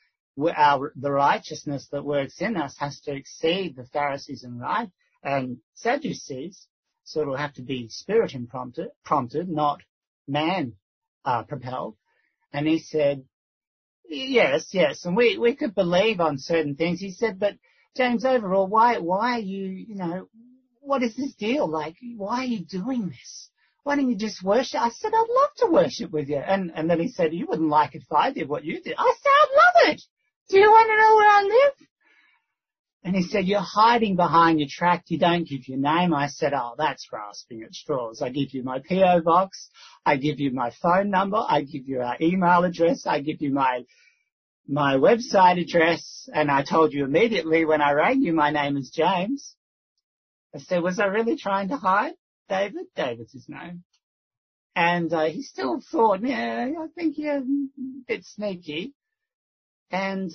Speaker 1: the righteousness that works in us has to exceed the Pharisees and Sadducees. So it'll have to be spirit prompted, not man propelled. And he said, yes. And we could believe on certain things. He said, but James, overall, why are you, what is this deal? Like, why are you doing this? Why don't you just worship? I said, I'd love to worship with you. And then he said, you wouldn't like it if I did what you did. I said, I'd love it. Do you want to know where I live? And he said, you're hiding behind your tract. You don't give your name. I said, oh, that's grasping at straws. I give you my P.O. box. I give you my phone number. I give you our email address. I give you my website address. And I told you immediately when I rang you, my name is James. I said, was I really trying to hide David? David's his name. And he still thought, yeah, I think you're a bit sneaky. And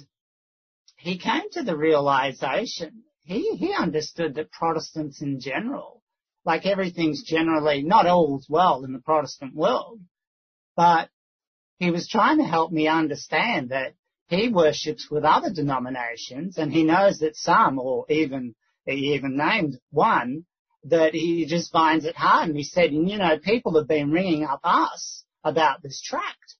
Speaker 1: he came to the realization, he understood that Protestants in general, like everything's generally, not all's well in the Protestant world, but he was trying to help me understand that he worships with other denominations, and he knows that some, or he even named one, that he just finds it hard. And he said, people have been ringing up us about this tract.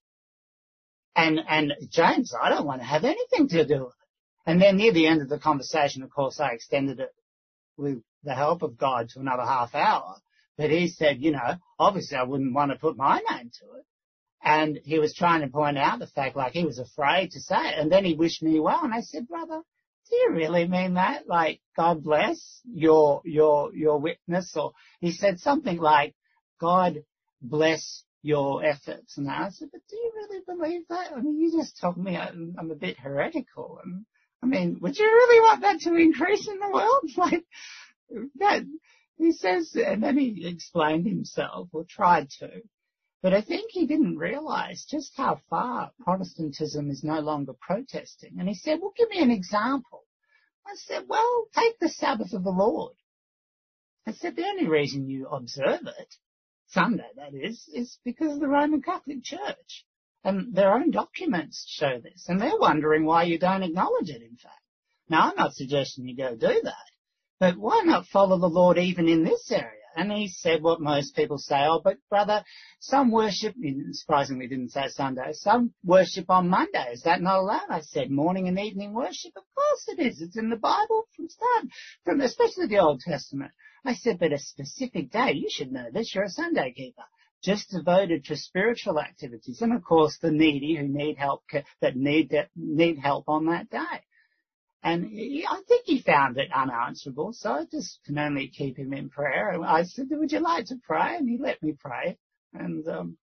Speaker 1: And James, I don't want to have anything to do with it. And then near the end of the conversation, of course, I extended it with the help of God to another half hour. But he said, obviously I wouldn't want to put my name to it. And he was trying to point out the fact, like, he was afraid to say it. And then he wished me well. And I said, brother, do you really mean that? Like, God bless your witness? Or he said something like, God bless your efforts. And I said, but do you really believe that? I mean, you just told me I'm a bit heretical. And I mean, would you really want that to increase in the world? Like that, he says, and then he explained himself, or tried to. But I think he didn't realize just how far Protestantism is no longer protesting. And he said, well, give me an example. I said, well, take the Sabbath of the Lord. I said, the only reason you observe it, Sunday that is because of the Roman Catholic Church. And their own documents show this. And they're wondering why you don't acknowledge it, in fact. Now, I'm not suggesting you go do that. But why not follow the Lord even in this area? And he said what most people say, oh, but brother, some worship, surprisingly didn't say Sunday, some worship on Monday. Is that not allowed? I said morning and evening worship. Of course it is. It's in the Bible from especially the Old Testament. I said, but a specific day, you should know this, you're a Sunday keeper, just devoted to spiritual activities. And of course the needy who need help, that need help on that day. And I think he found it unanswerable, so I just can only keep him in prayer. And I said, would you like to pray? And he let me pray. And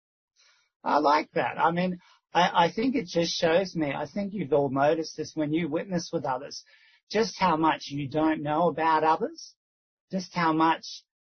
Speaker 1: I like that. I mean, I think it just shows me, I think you've all noticed this when you witness with others, just how much you don't know about others, just how much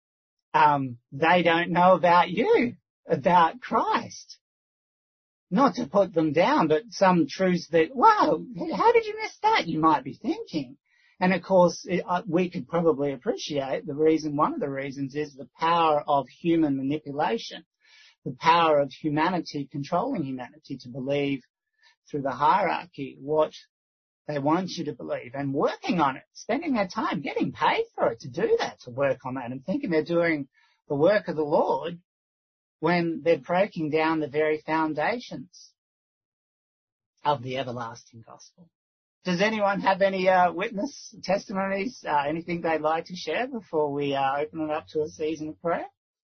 Speaker 1: they don't know about you, about Christ. Not to put them down, but some truths that, wow, how did you miss that? You might be thinking. And of course, we could probably appreciate one of the reasons is the power of human manipulation, the power of humanity controlling humanity to believe through the hierarchy what they want you to believe and working on it, spending their time, getting paid for it to do that, to work on that and thinking they're doing the work of the Lord. when they're breaking down the very foundations of the everlasting gospel. Does anyone have any witness testimonies, anything they'd like to share before we open it up to a season of prayer?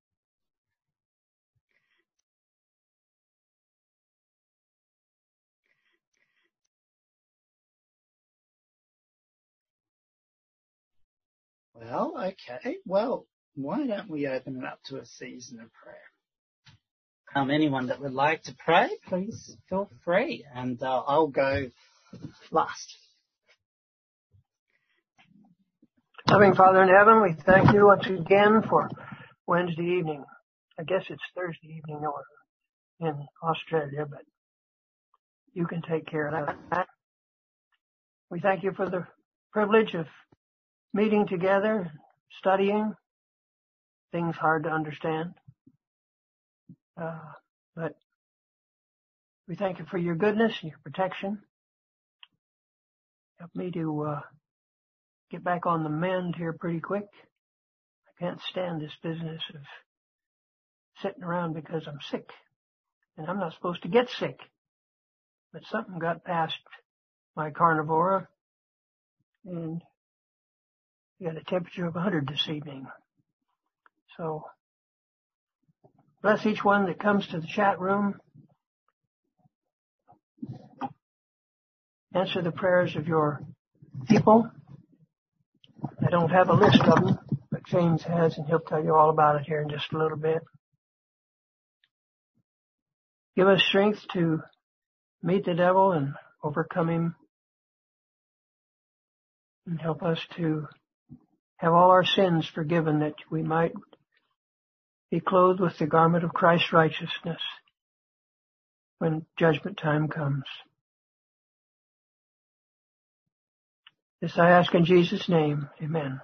Speaker 1: Well, okay. Well, why don't we open it up to a season of prayer? Anyone that would like to pray, please feel free, and I'll go last.
Speaker 2: Loving Father in heaven, we thank you once again for Wednesday evening. I guess it's Thursday evening over in Australia, but you can take care of that. We thank you for the privilege of meeting together, studying things hard to understand. But we thank you for your goodness and your protection. Help me to get back on the mend here pretty quick. I can't stand this business of sitting around because I'm sick. And I'm not supposed to get sick. But something got past my carnivora, and we got a temperature of 100 this evening. So bless each one that comes to the chat room. Answer the prayers of your people. I don't have a list of them, but James has, and he'll tell you all about it here in just a little bit. Give us strength to meet the devil and overcome him, and help us to have all our sins forgiven, that we might be clothed with the garment of Christ's righteousness when judgment time comes. This I ask in Jesus' name. Amen.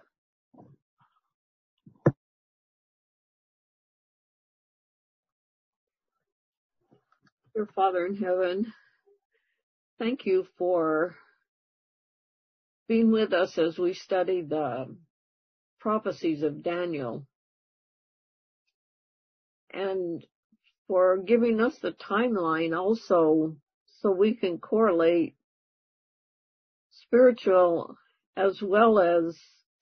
Speaker 5: Dear Father in heaven, thank you for being with us as we study the prophecies of Daniel, and for giving us the timeline also so we can correlate spiritual as well as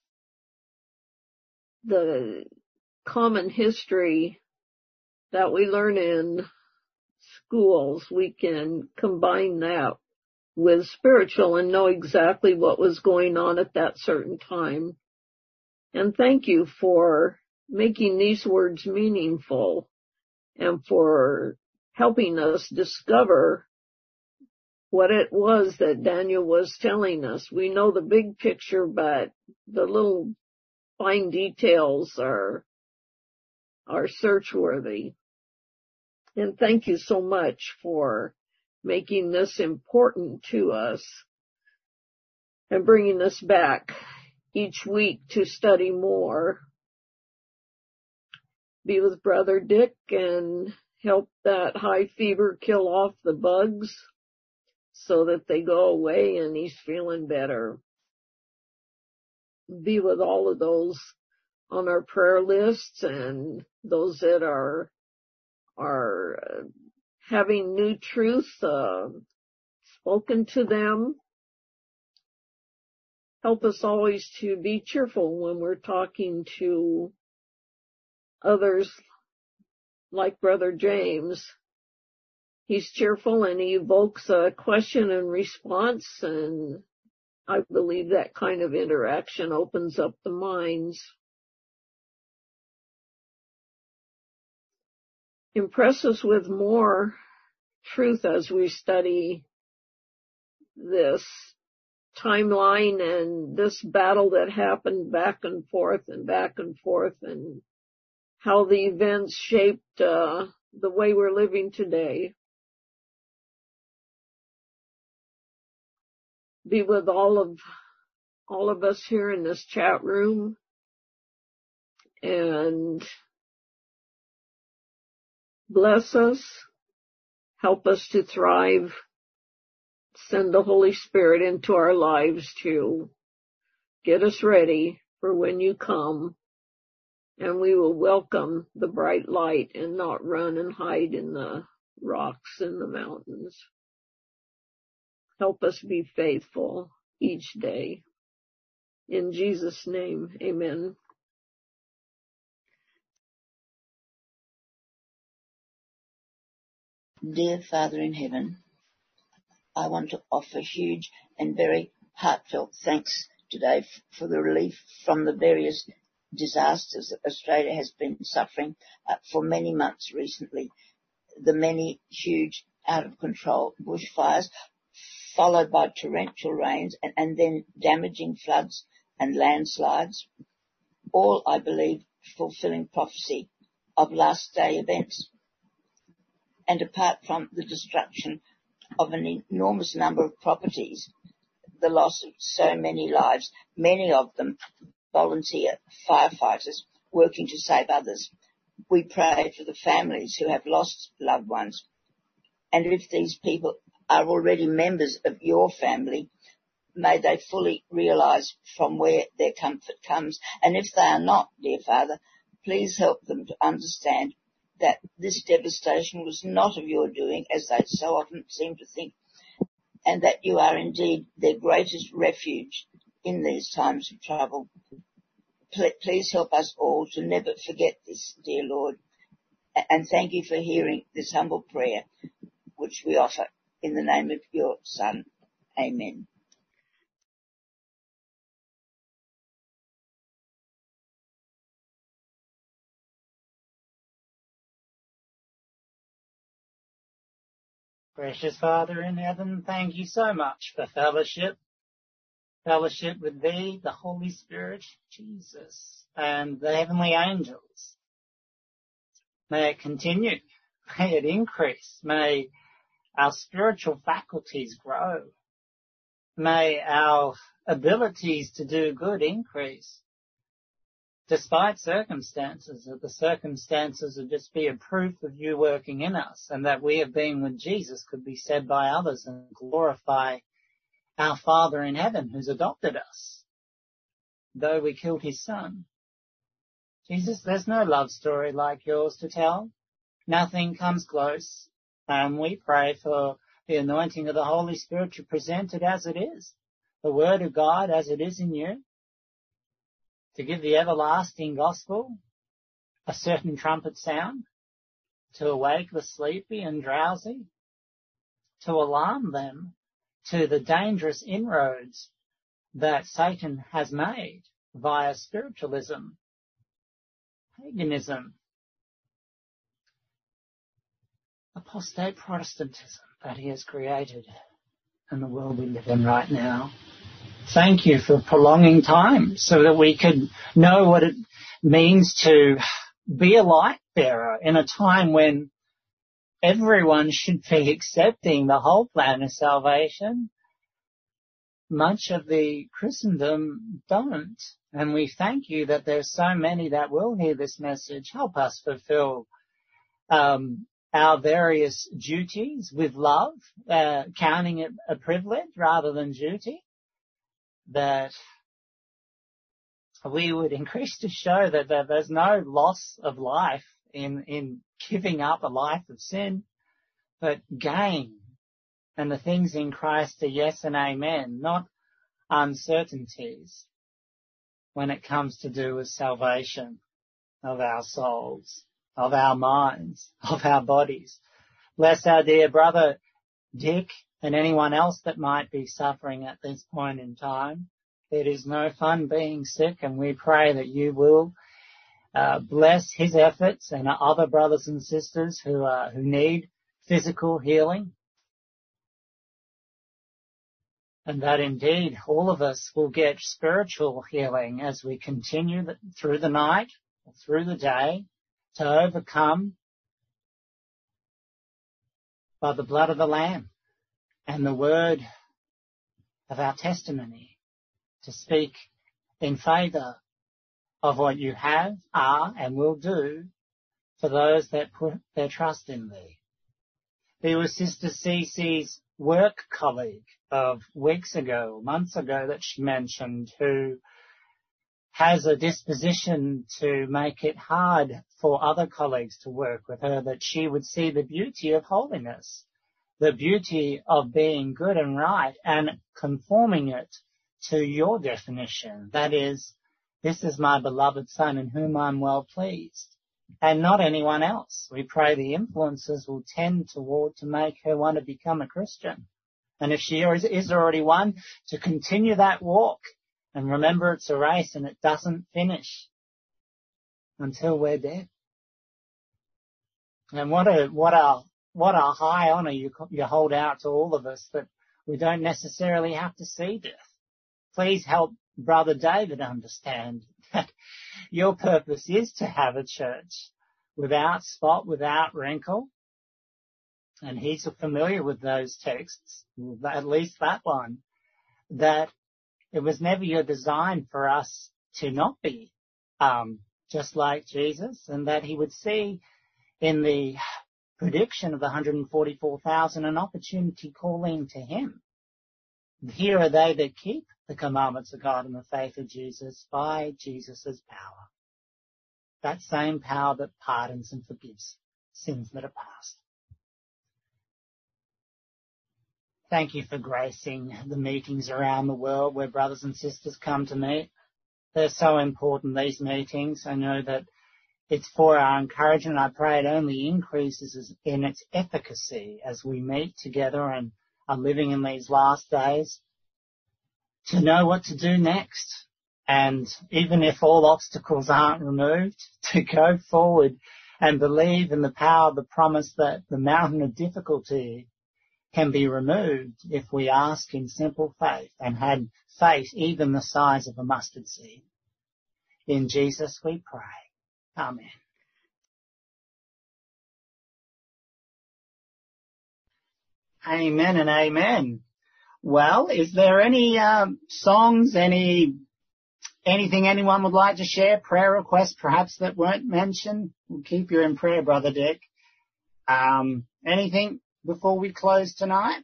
Speaker 5: the common history that we learn in schools. We can combine that with spiritual and know exactly what was going on at that certain time. And thank you for making these words meaningful and for helping us discover what it was that Daniel was telling us. We know the big picture, but the little fine details are search-worthy. And thank you so much for making this important to us and bringing us back each week to study more. Be with Brother Dick and help that high fever kill off the bugs so that they go away and he's feeling better. Be with all of those on our prayer lists and those that are having new truth spoken to them. Help us always to be cheerful when we're talking to others like Brother James. He's cheerful and he evokes a question and response, and I believe that kind of interaction opens up the minds. Impress us with more truth as we study this timeline and this battle that happened back and forth, and how the events shaped the way we're living today. Be with all of us here in this chat room, and bless us, help us to thrive, send the Holy Spirit into our lives to get us ready for when you come, and we will welcome the bright light and not run and hide in the rocks and the mountains. Help us be faithful each day. In Jesus' name, amen.
Speaker 6: Dear Father in heaven, I want to offer huge and very heartfelt thanks today for the relief from the various disasters that Australia has been suffering for many months recently. The many huge, out-of-control bushfires, followed by torrential rains and then damaging floods and landslides, all, I believe, fulfilling prophecy of last day events. And apart from the destruction of an enormous number of properties, the loss of so many lives, many of them volunteer firefighters working to save others, we pray for the families who have lost loved ones. And if these people are already members of your family, may they fully realise from where their comfort comes. And if they are not, dear Father, please help them to understand that this devastation was not of your doing, as they so often seem to think, and that you are indeed their greatest refuge in these times of trouble. Please help us all to never forget this, dear Lord, and thank you for hearing this humble prayer, which we offer in the name of your Son. Amen.
Speaker 1: Gracious Father in heaven, thank you so much for fellowship with thee, the Holy Spirit, Jesus, and the heavenly angels. May it continue. May it increase. May our spiritual faculties grow. May our abilities to do good increase. Despite circumstances, that the circumstances would just be a proof of you working in us, and that we have been with Jesus could be said by others and glorify our Father in heaven who's adopted us, though we killed his Son. Jesus, there's no love story like yours to tell. Nothing comes close. And we pray for the anointing of the Holy Spirit to present it as it is, the Word of God as it is in you, to give the everlasting gospel a certain trumpet sound, to awake the sleepy and drowsy, to alarm them to the dangerous inroads that Satan has made via spiritualism, paganism, apostate Protestantism that he has created in the world we live in right now. Thank you for prolonging time so that we could know what it means to be a light bearer in a time when everyone should be accepting the whole plan of salvation. Much of the Christendom don't. And we thank you that there's so many that will hear this message. Help us fulfill our various duties with love, counting it a privilege rather than duty, that we would increase to show that there's no loss of life in giving up a life of sin, but gain. And the things in Christ are yes and amen, not uncertainties when it comes to do with salvation of our souls, of our minds, of our bodies. Bless our dear brother Dick and anyone else that might be suffering at this point in time. It is no fun being sick, and we pray that you will bless his efforts and our other brothers and sisters who need physical healing. And that indeed all of us will get spiritual healing as we continue through the night or through the day to overcome by the blood of the Lamb and the word of our testimony, to speak in favour of what you have, are, and will do for those that put their trust in thee. There was Sister Cece's work colleague of weeks ago, months ago, that she mentioned, who has a disposition to make it hard for other colleagues to work with her, that she would see the beauty of holiness, the beauty of being good and right, and conforming it to your definition. That is, this is my beloved Son in whom I'm well pleased, and not anyone else. We pray the influences will tend toward to make her want to become a Christian. And if she is already one, to continue that walk. And remember, it's a race and it doesn't finish until we're dead. And what a high honor you hold out to all of us, that we don't necessarily have to see death. Please help Brother David understand that your purpose is to have a church without spot, without wrinkle. And he's familiar with those texts, at least that one, that it was never your design for us to not be just like Jesus, and that he would see in the prediction of the 144,000 an opportunity calling to him. Here are they that keep the commandments of God and the faith of Jesus by Jesus' power. That same power that pardons and forgives sins that are past. Thank you for gracing the meetings around the world where brothers and sisters come to meet. They're so important, these meetings. I know that it's for our encouragement. I pray it only increases in its efficacy as we meet together and are living in these last days, to know what to do next. And even if all obstacles aren't removed, to go forward and believe in the power of the promise that the mountain of difficulty can be removed if we ask in simple faith, and had faith even the size of a mustard seed. In Jesus we pray. Amen. Amen and amen. Well, is there any songs, anything anyone would like to share, prayer requests perhaps that weren't mentioned? We'll keep you in prayer, Brother Dick. Anything before we close tonight?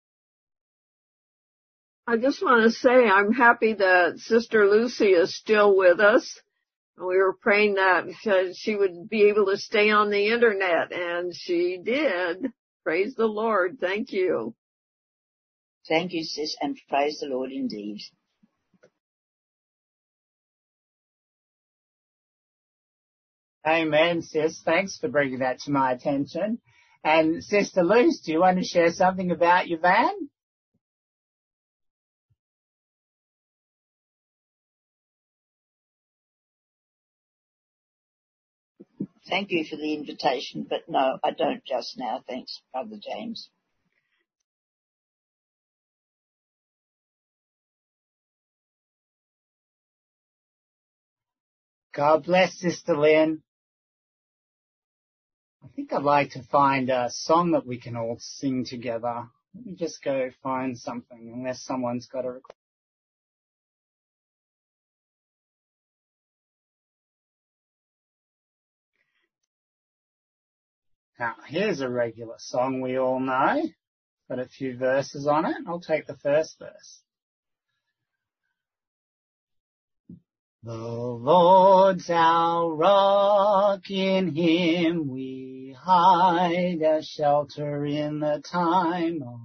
Speaker 5: I just want to say I'm happy that Sister Lucy is still with us. We were praying that she would be able to stay on the internet, and she did. Praise the Lord. Thank you.
Speaker 6: Thank you, sis, and praise the Lord indeed.
Speaker 1: Amen, sis. Thanks for bringing that to my attention. And Sister Luce, do you want to share something about your van?
Speaker 6: Thank you for the invitation, but no, I don't just now. Thanks, Brother James.
Speaker 1: God bless, Sister Lynn. I think I'd like to find a song that we can all sing together. Let me just go find something, unless someone's got a request. Now, here's a regular song we all know. Got a few verses on it. I'll take the first verse. The Lord's our rock, in him we hide, a shelter in the time of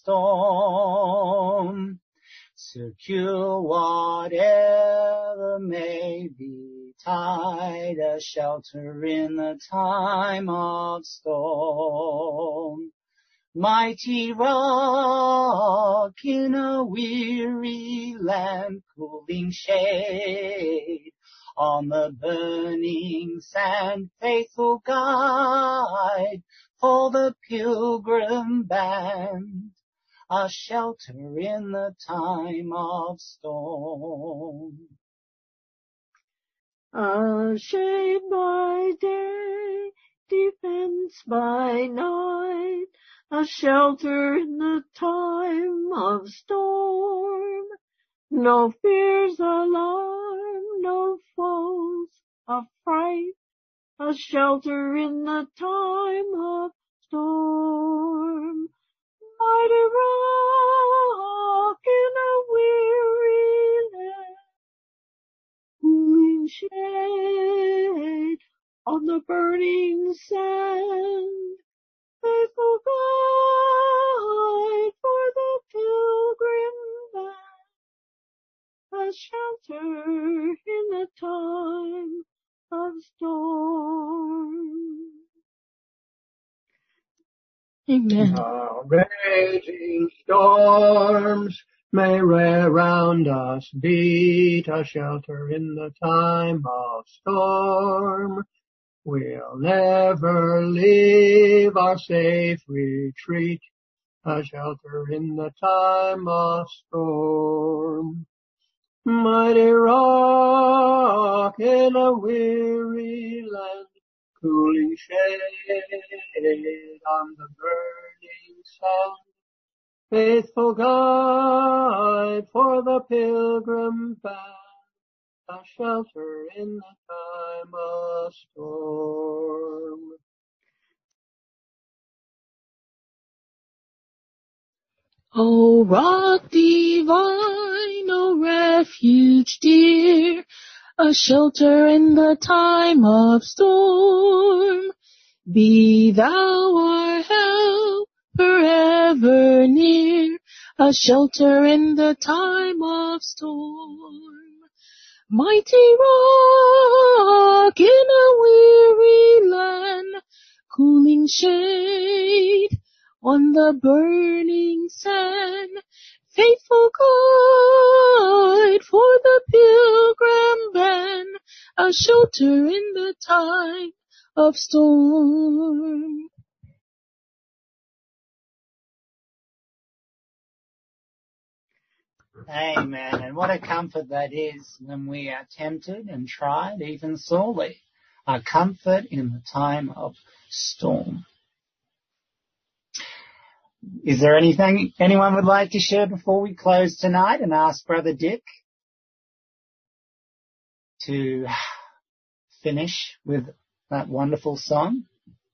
Speaker 1: storm. Secure whatever may betide, a shelter in the time of storm. Mighty rock in a weary land, cooling shade on the burning sand, faithful guide for the pilgrim band, a shelter in the time of storm.
Speaker 5: A shade by day, defense by night, a shelter in the time of storm. No fears alarm, no foes affright, a shelter in the time of storm. Mighty rock in a weary land, burning sand. Faithful guide for the pilgrim band, a shelter in the time of storm.
Speaker 4: Amen.
Speaker 2: Raging storms may round us beat, a shelter in the time of storm. We'll never leave our safe retreat, a shelter in the time of storm. Mighty rock in a weary land, cooling shade on the burning sand, faithful guide for the pilgrim band, a shelter in the time of storm.
Speaker 4: O rock divine, O refuge dear, a shelter in the time of storm. Be thou our help forever near, a shelter in the time of storm. Mighty rock in a weary land, cooling shade on the burning sand, faithful guide for the pilgrim band, a shelter in the time of storm.
Speaker 1: Amen. And what a comfort that is when we are tempted and tried, even sorely. A comfort in the time of storm. Is there anything anyone would like to share before we close tonight and ask Brother Dick to finish with that wonderful song?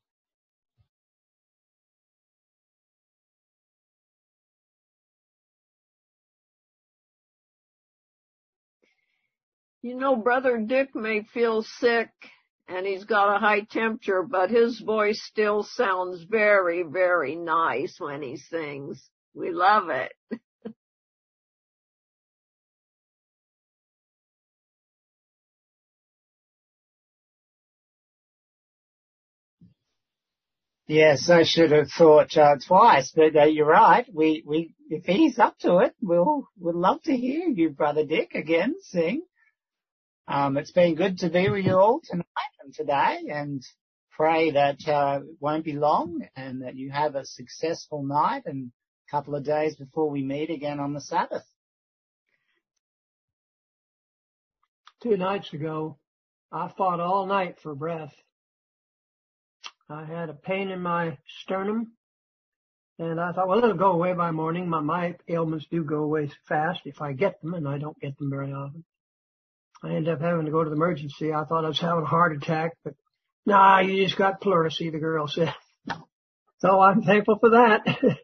Speaker 5: You know, Brother Dick may feel sick and he's got a high temperature, but his voice still sounds very, very nice when he sings. We love it.
Speaker 1: Yes, I should have thought twice, but you're right. We if he's up to it, we'd love to hear you, Brother Dick, again sing. It's been good to be with you all tonight and today, and pray that it won't be long and that you have a successful night and a couple of days before we meet again on the Sabbath.
Speaker 2: 2 nights ago, I fought all night for breath. I had a pain in my sternum, and I thought, well, it'll go away by morning. My ailments do go away fast if I get them, and I don't get them very often. I ended up having to go to the emergency. I thought I was having a heart attack, but nah, you just got pleurisy, the girl said. So I'm thankful for that.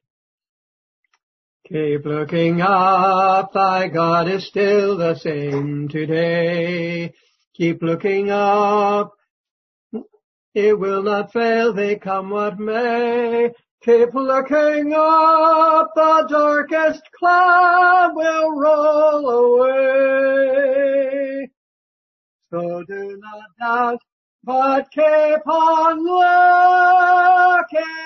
Speaker 2: Keep looking up, thy God is still the same today. Keep looking up, it will not fail thee, come what may. Keep looking up, the darkest cloud will roll away. So do not doubt, but keep on looking